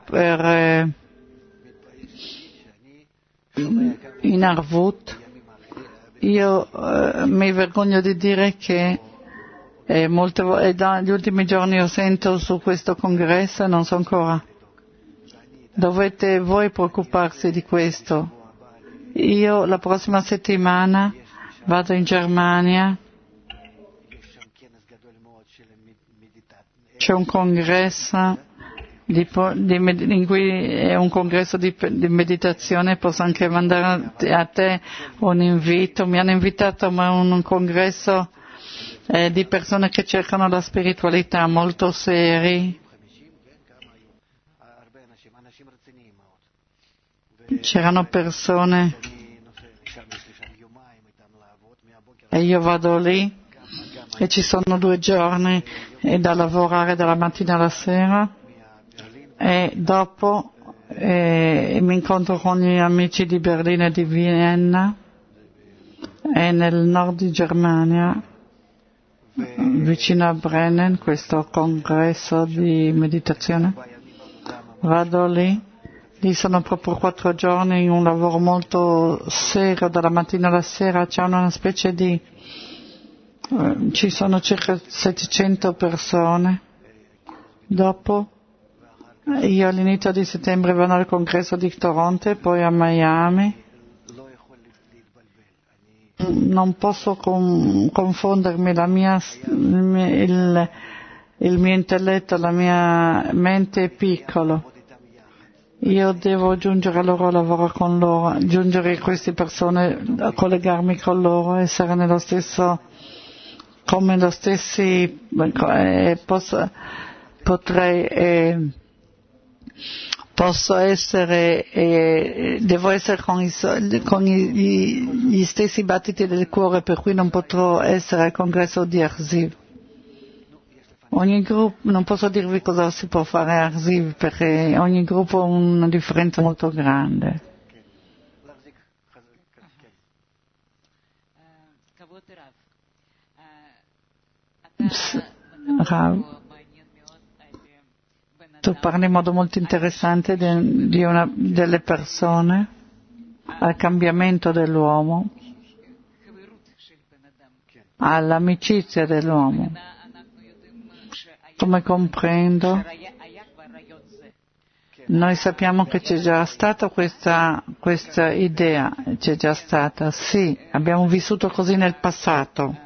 in Arvut. Io mi vergogno di dire che e negli ultimi giorni ho sentito su questo congresso e non so ancora. Dovete voi preoccuparsi di questo. Io la prossima settimana vado in Germania. C'è un congresso in cui è un congresso di meditazione, posso anche mandare a te un invito. Mi hanno invitato a un congresso di persone che cercano la spiritualità, molto seri. C'erano persone e io vado lì e ci sono 2 giorni da lavorare dalla mattina alla sera e dopo mi incontro con gli amici di Berlino e di Vienna e nel nord di Germania vicino a Brennen, questo congresso di meditazione. Vado lì sono proprio 4 giorni in un lavoro molto serio dalla mattina alla sera, c'è una specie di ci sono circa 700 persone. Dopo io all'inizio di settembre vado al congresso di Toronto e poi a Miami. Non posso confondermi il mio intelletto, la mia mente è piccolo. Io devo giungere a loro, lavorare con loro, giungere a queste persone, collegarmi con loro, essere nello stesso, come lo stessi, posso essere, devo essere con gli stessi battiti del cuore, per cui non potrò essere al congresso di Arziv. Ogni gruppo, non posso dirvi cosa si può fare a Arziv perché ogni gruppo ha una differenza molto grande. Rav, tu parli in modo molto interessante delle persone, al cambiamento dell'uomo, all'amicizia dell'uomo. Come comprendo, noi sappiamo che c'è già stata questa idea, c'è già stata, sì, abbiamo vissuto così nel passato,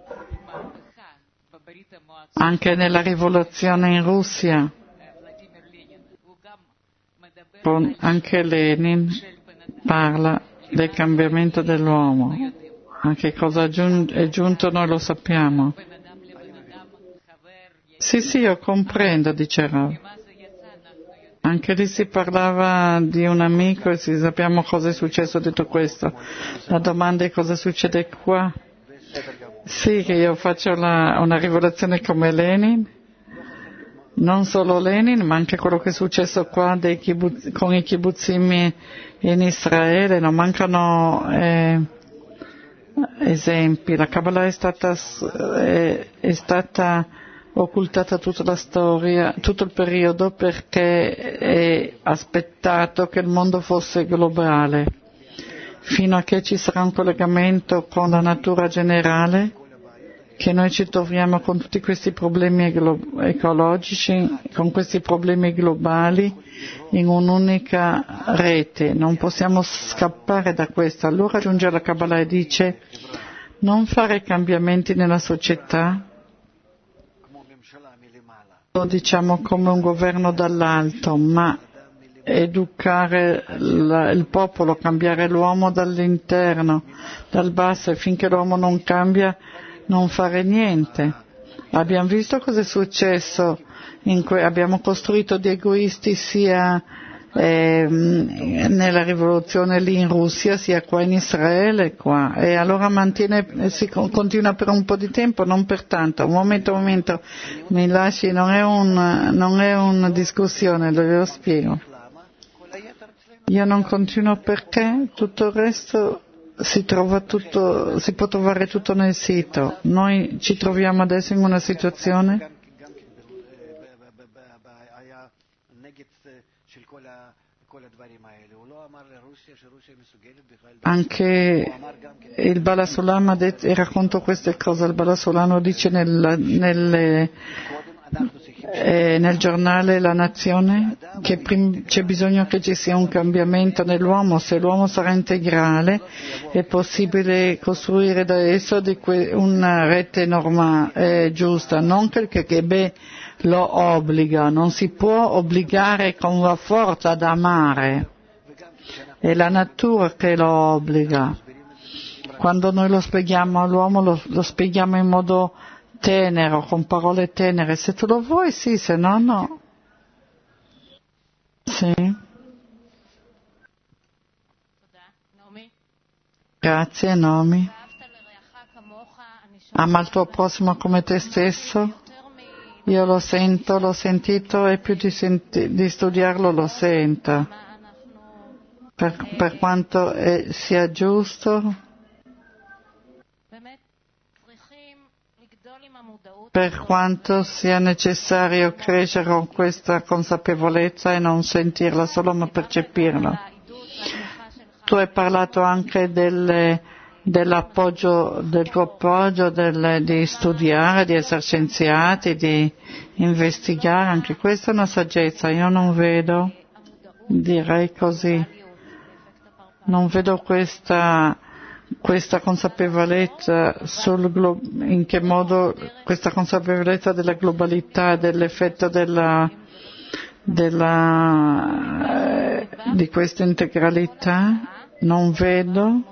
anche nella rivoluzione in Russia, anche Lenin parla del cambiamento dell'uomo, anche cosa è giunto noi lo sappiamo. Sì, io comprendo, dice Rav. Anche lì si parlava di un amico e sappiamo cosa è successo detto questo. La domanda è cosa succede qua. Sì, che io faccio una rivoluzione come Lenin, non solo Lenin, ma anche quello che è successo qua con i kibbutzim in Israele, non mancano esempi. La Kabbalah è stata occultata tutta la storia, tutto il periodo perché è aspettato che il mondo fosse globale, fino a che ci sarà un collegamento con la natura generale, che noi ci troviamo con tutti questi problemi ecologici, con questi problemi globali in un'unica rete. Non possiamo scappare da questo. Allora aggiunge la Kabbalah e dice non fare cambiamenti nella società, diciamo come un governo dall'alto, ma educare il popolo, cambiare l'uomo dall'interno, dal basso, e finché l'uomo non cambia non fare niente. Abbiamo visto cosa è successo, abbiamo costruito di egoisti sia nella rivoluzione lì in Russia, sia qua in Israele qua, e allora si continua per un po' di tempo, non per tanto. Un momento, mi lasci, non è una discussione, lo spiego. Io non continuo perché tutto il resto si può trovare tutto nel sito. Noi ci troviamo adesso in una situazione Anche il Balasulam era contro queste cose. Il Balasulano dice nel giornale La Nazione che c'è bisogno che ci sia un cambiamento nell'uomo. Se l'uomo sarà integrale è possibile costruire da esso una rete normale, giusta, non che il KGB lo obbliga, non si può obbligare con la forza ad amare, è la natura che lo obbliga. Quando noi lo spieghiamo all'uomo lo spieghiamo in modo tenero, con parole tenere, se tu lo vuoi sì, se no no. Sì. Grazie Nomi. Ama il tuo prossimo come te stesso. Io lo sento, l'ho sentito e più di studiarlo lo sento. Per quanto sia giusto, per quanto sia necessario crescere con questa consapevolezza e non sentirla solo ma percepirla. Tu hai parlato anche del tuo appoggio, di studiare, di essere scienziati, di investigare, anche questa è una saggezza, io non vedo, direi così, non vedo questa consapevolezza in che modo questa consapevolezza della globalità, dell'effetto di questa integralità, non vedo.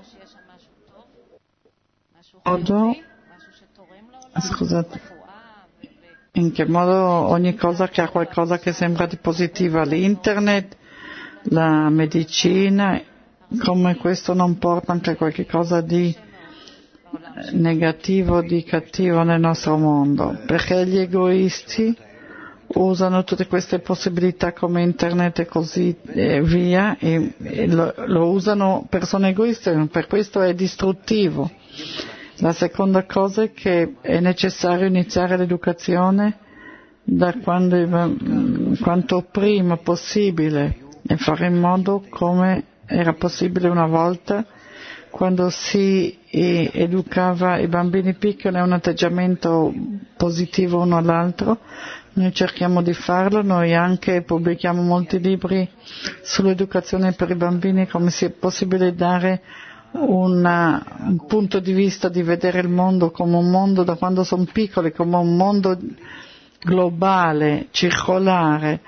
Scusate, in che modo ogni cosa che ha qualcosa che sembra di positiva, l'internet, la medicina, come questo non porta anche qualche cosa di negativo, di cattivo nel nostro mondo, perché gli egoisti usano tutte queste possibilità come internet e così via e lo usano persone egoiste, per questo è distruttivo. La seconda cosa è che è necessario iniziare l'educazione da quanto prima possibile e fare in modo come era possibile una volta quando si educava i bambini piccoli a un atteggiamento positivo uno all'altro. Noi cerchiamo di farlo, noi anche pubblichiamo molti libri sull'educazione per i bambini, come sia possibile dare un punto di vista di vedere il mondo come un mondo da quando sono piccoli, come un mondo globale, circolare,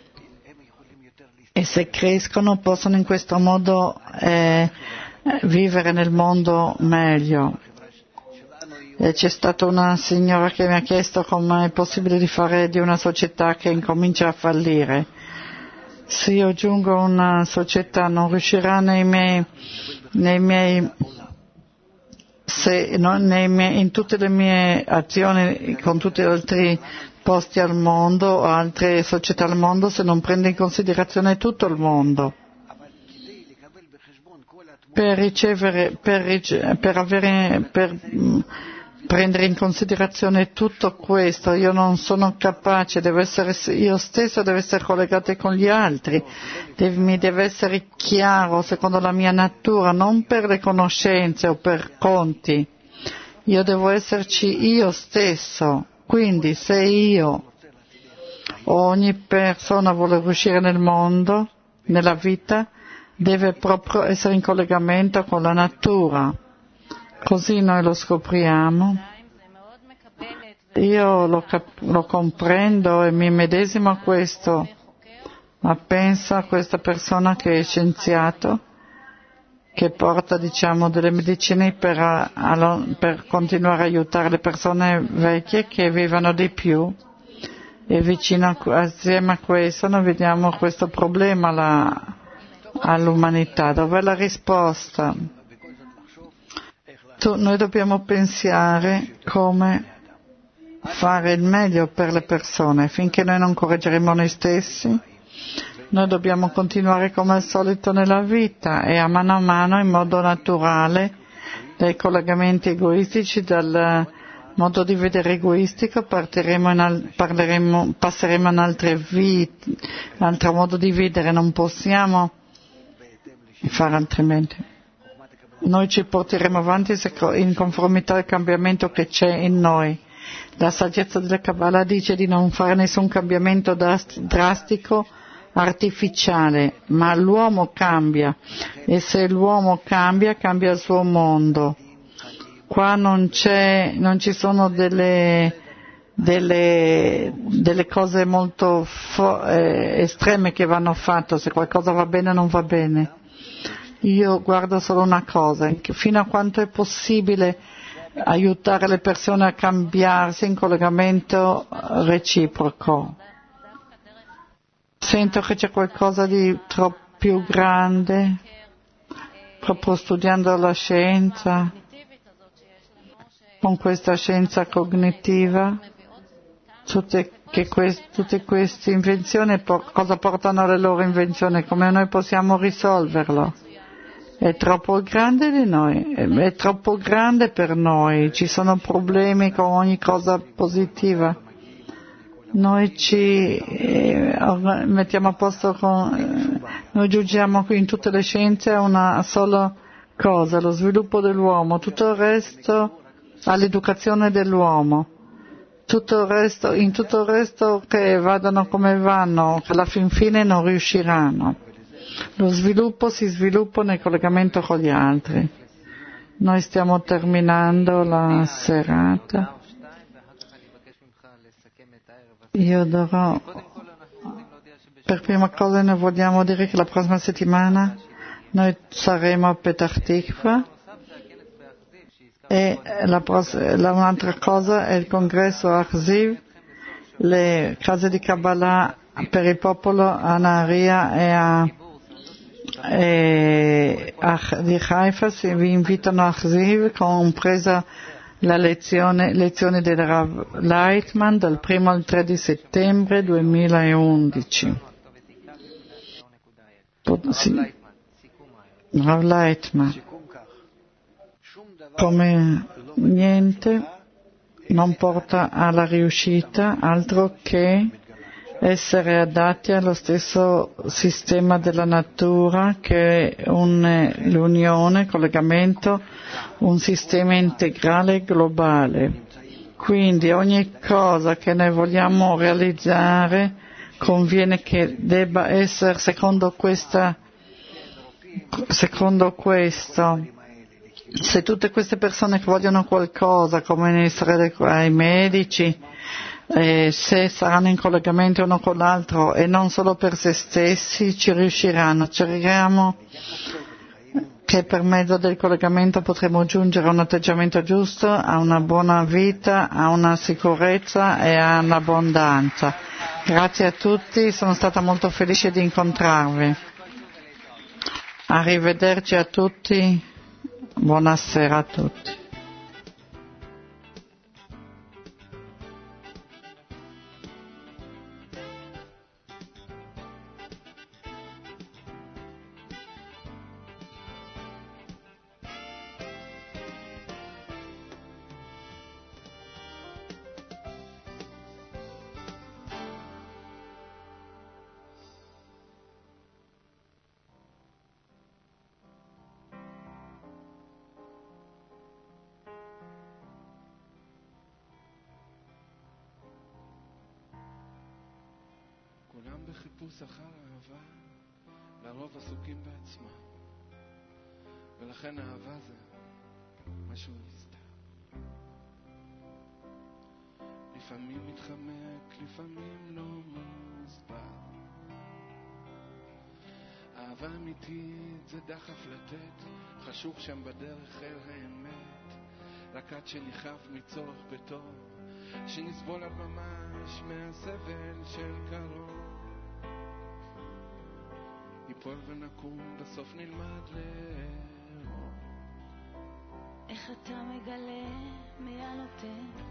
e se crescono possono in questo modo vivere nel mondo meglio. E c'è stata una signora che mi ha chiesto come è possibile di fare di una società che incomincia a fallire. Se io giungo a una società non riuscirà in tutte le mie azioni con tutti gli altri posti al mondo o altre società al mondo se non prende in considerazione tutto il mondo. Per prendere in considerazione tutto questo, io non sono capace, io stesso devo essere collegato con gli altri, mi deve essere chiaro secondo la mia natura, non per le conoscenze o per conti, io devo esserci io stesso, quindi se io o ogni persona vuole riuscire nel mondo, nella vita, deve proprio essere in collegamento con la natura. Così noi lo scopriamo. Io lo comprendo e mi medesimo a questo, ma penso a questa persona che è scienziato, che porta, delle medicine per continuare a aiutare le persone vecchie che vivono di più, e assieme a questo noi vediamo questo problema all'umanità. Dov'è la risposta? Noi dobbiamo pensare come fare il meglio per le persone. Finché noi non correggeremo noi stessi, noi dobbiamo continuare come al solito nella vita e a mano in modo naturale, dai collegamenti egoistici, modo di vedere egoistico, passeremo in altre vite, un altro modo di vedere, non possiamo fare altrimenti. Noi ci porteremo avanti in conformità al cambiamento che c'è in noi. La saggezza della Kabbalah dice di non fare nessun cambiamento drastico, artificiale, ma l'uomo cambia, e se l'uomo cambia, cambia il suo mondo. Qua non ci sono delle cose molto estreme che vanno fatte, se qualcosa va bene o non va bene. Io guardo solo una cosa, che fino a quanto è possibile aiutare le persone a cambiarsi in collegamento reciproco. Sento che c'è qualcosa di troppo più grande, proprio studiando la scienza, con questa scienza cognitiva, tutte queste invenzioni, cosa portano alle loro invenzioni, come noi possiamo risolverlo. È troppo grande di noi, è troppo grande per noi, ci sono problemi con ogni cosa positiva. Noi ci mettiamo a posto noi giudiamo qui in tutte le scienze a una sola cosa, lo sviluppo dell'uomo, tutto il resto all'educazione dell'uomo, in tutto il resto che vadano come vanno, che alla fin fine non riusciranno. Lo sviluppo si sviluppa nel collegamento con gli altri. Noi stiamo terminando la serata. Io darò, per prima cosa noi vogliamo dire che la prossima settimana noi saremo a Petach Tikva e un'altra cosa è il congresso Achziv, le case di Kabbalah per il popolo a Naharia di Haifa vi invitano a Achziv, compresa la lezione del Rav Leitman dal 1 al 3 di settembre 2011. Rav Leitman, come niente non porta alla riuscita altro che essere adatti allo stesso sistema della natura che è l'unione, il collegamento, un sistema integrale globale. Quindi ogni cosa che noi vogliamo realizzare conviene che debba essere secondo questo. Se tutte queste persone che vogliono qualcosa, come in Israele i medici, se saranno in collegamento uno con l'altro e non solo per se stessi, ci riusciranno. Speriamo che per mezzo del collegamento potremo giungere a un atteggiamento giusto, a una buona vita, a una sicurezza e a un'abbondanza. Grazie a tutti, sono stata molto felice di incontrarvi. Arrivederci a tutti, buonasera a tutti. כולם בחיפוש אחר אהבה, לרוב עסוקים בעצמם, ולכן אהבה זה משהו נסתר. לפעמים מתחמק, לפעמים לא מוסבר. אהבה אמיתית זה דחף לתת, חשוך שם בדרך אל האמת, רק עד שניחף מצורך בטוב, שנסבול עד ממש מהסבל של קרוב. ניפול ונקום, בסוף נלמד לאהוב. איך אתה מגלה מי הנותן?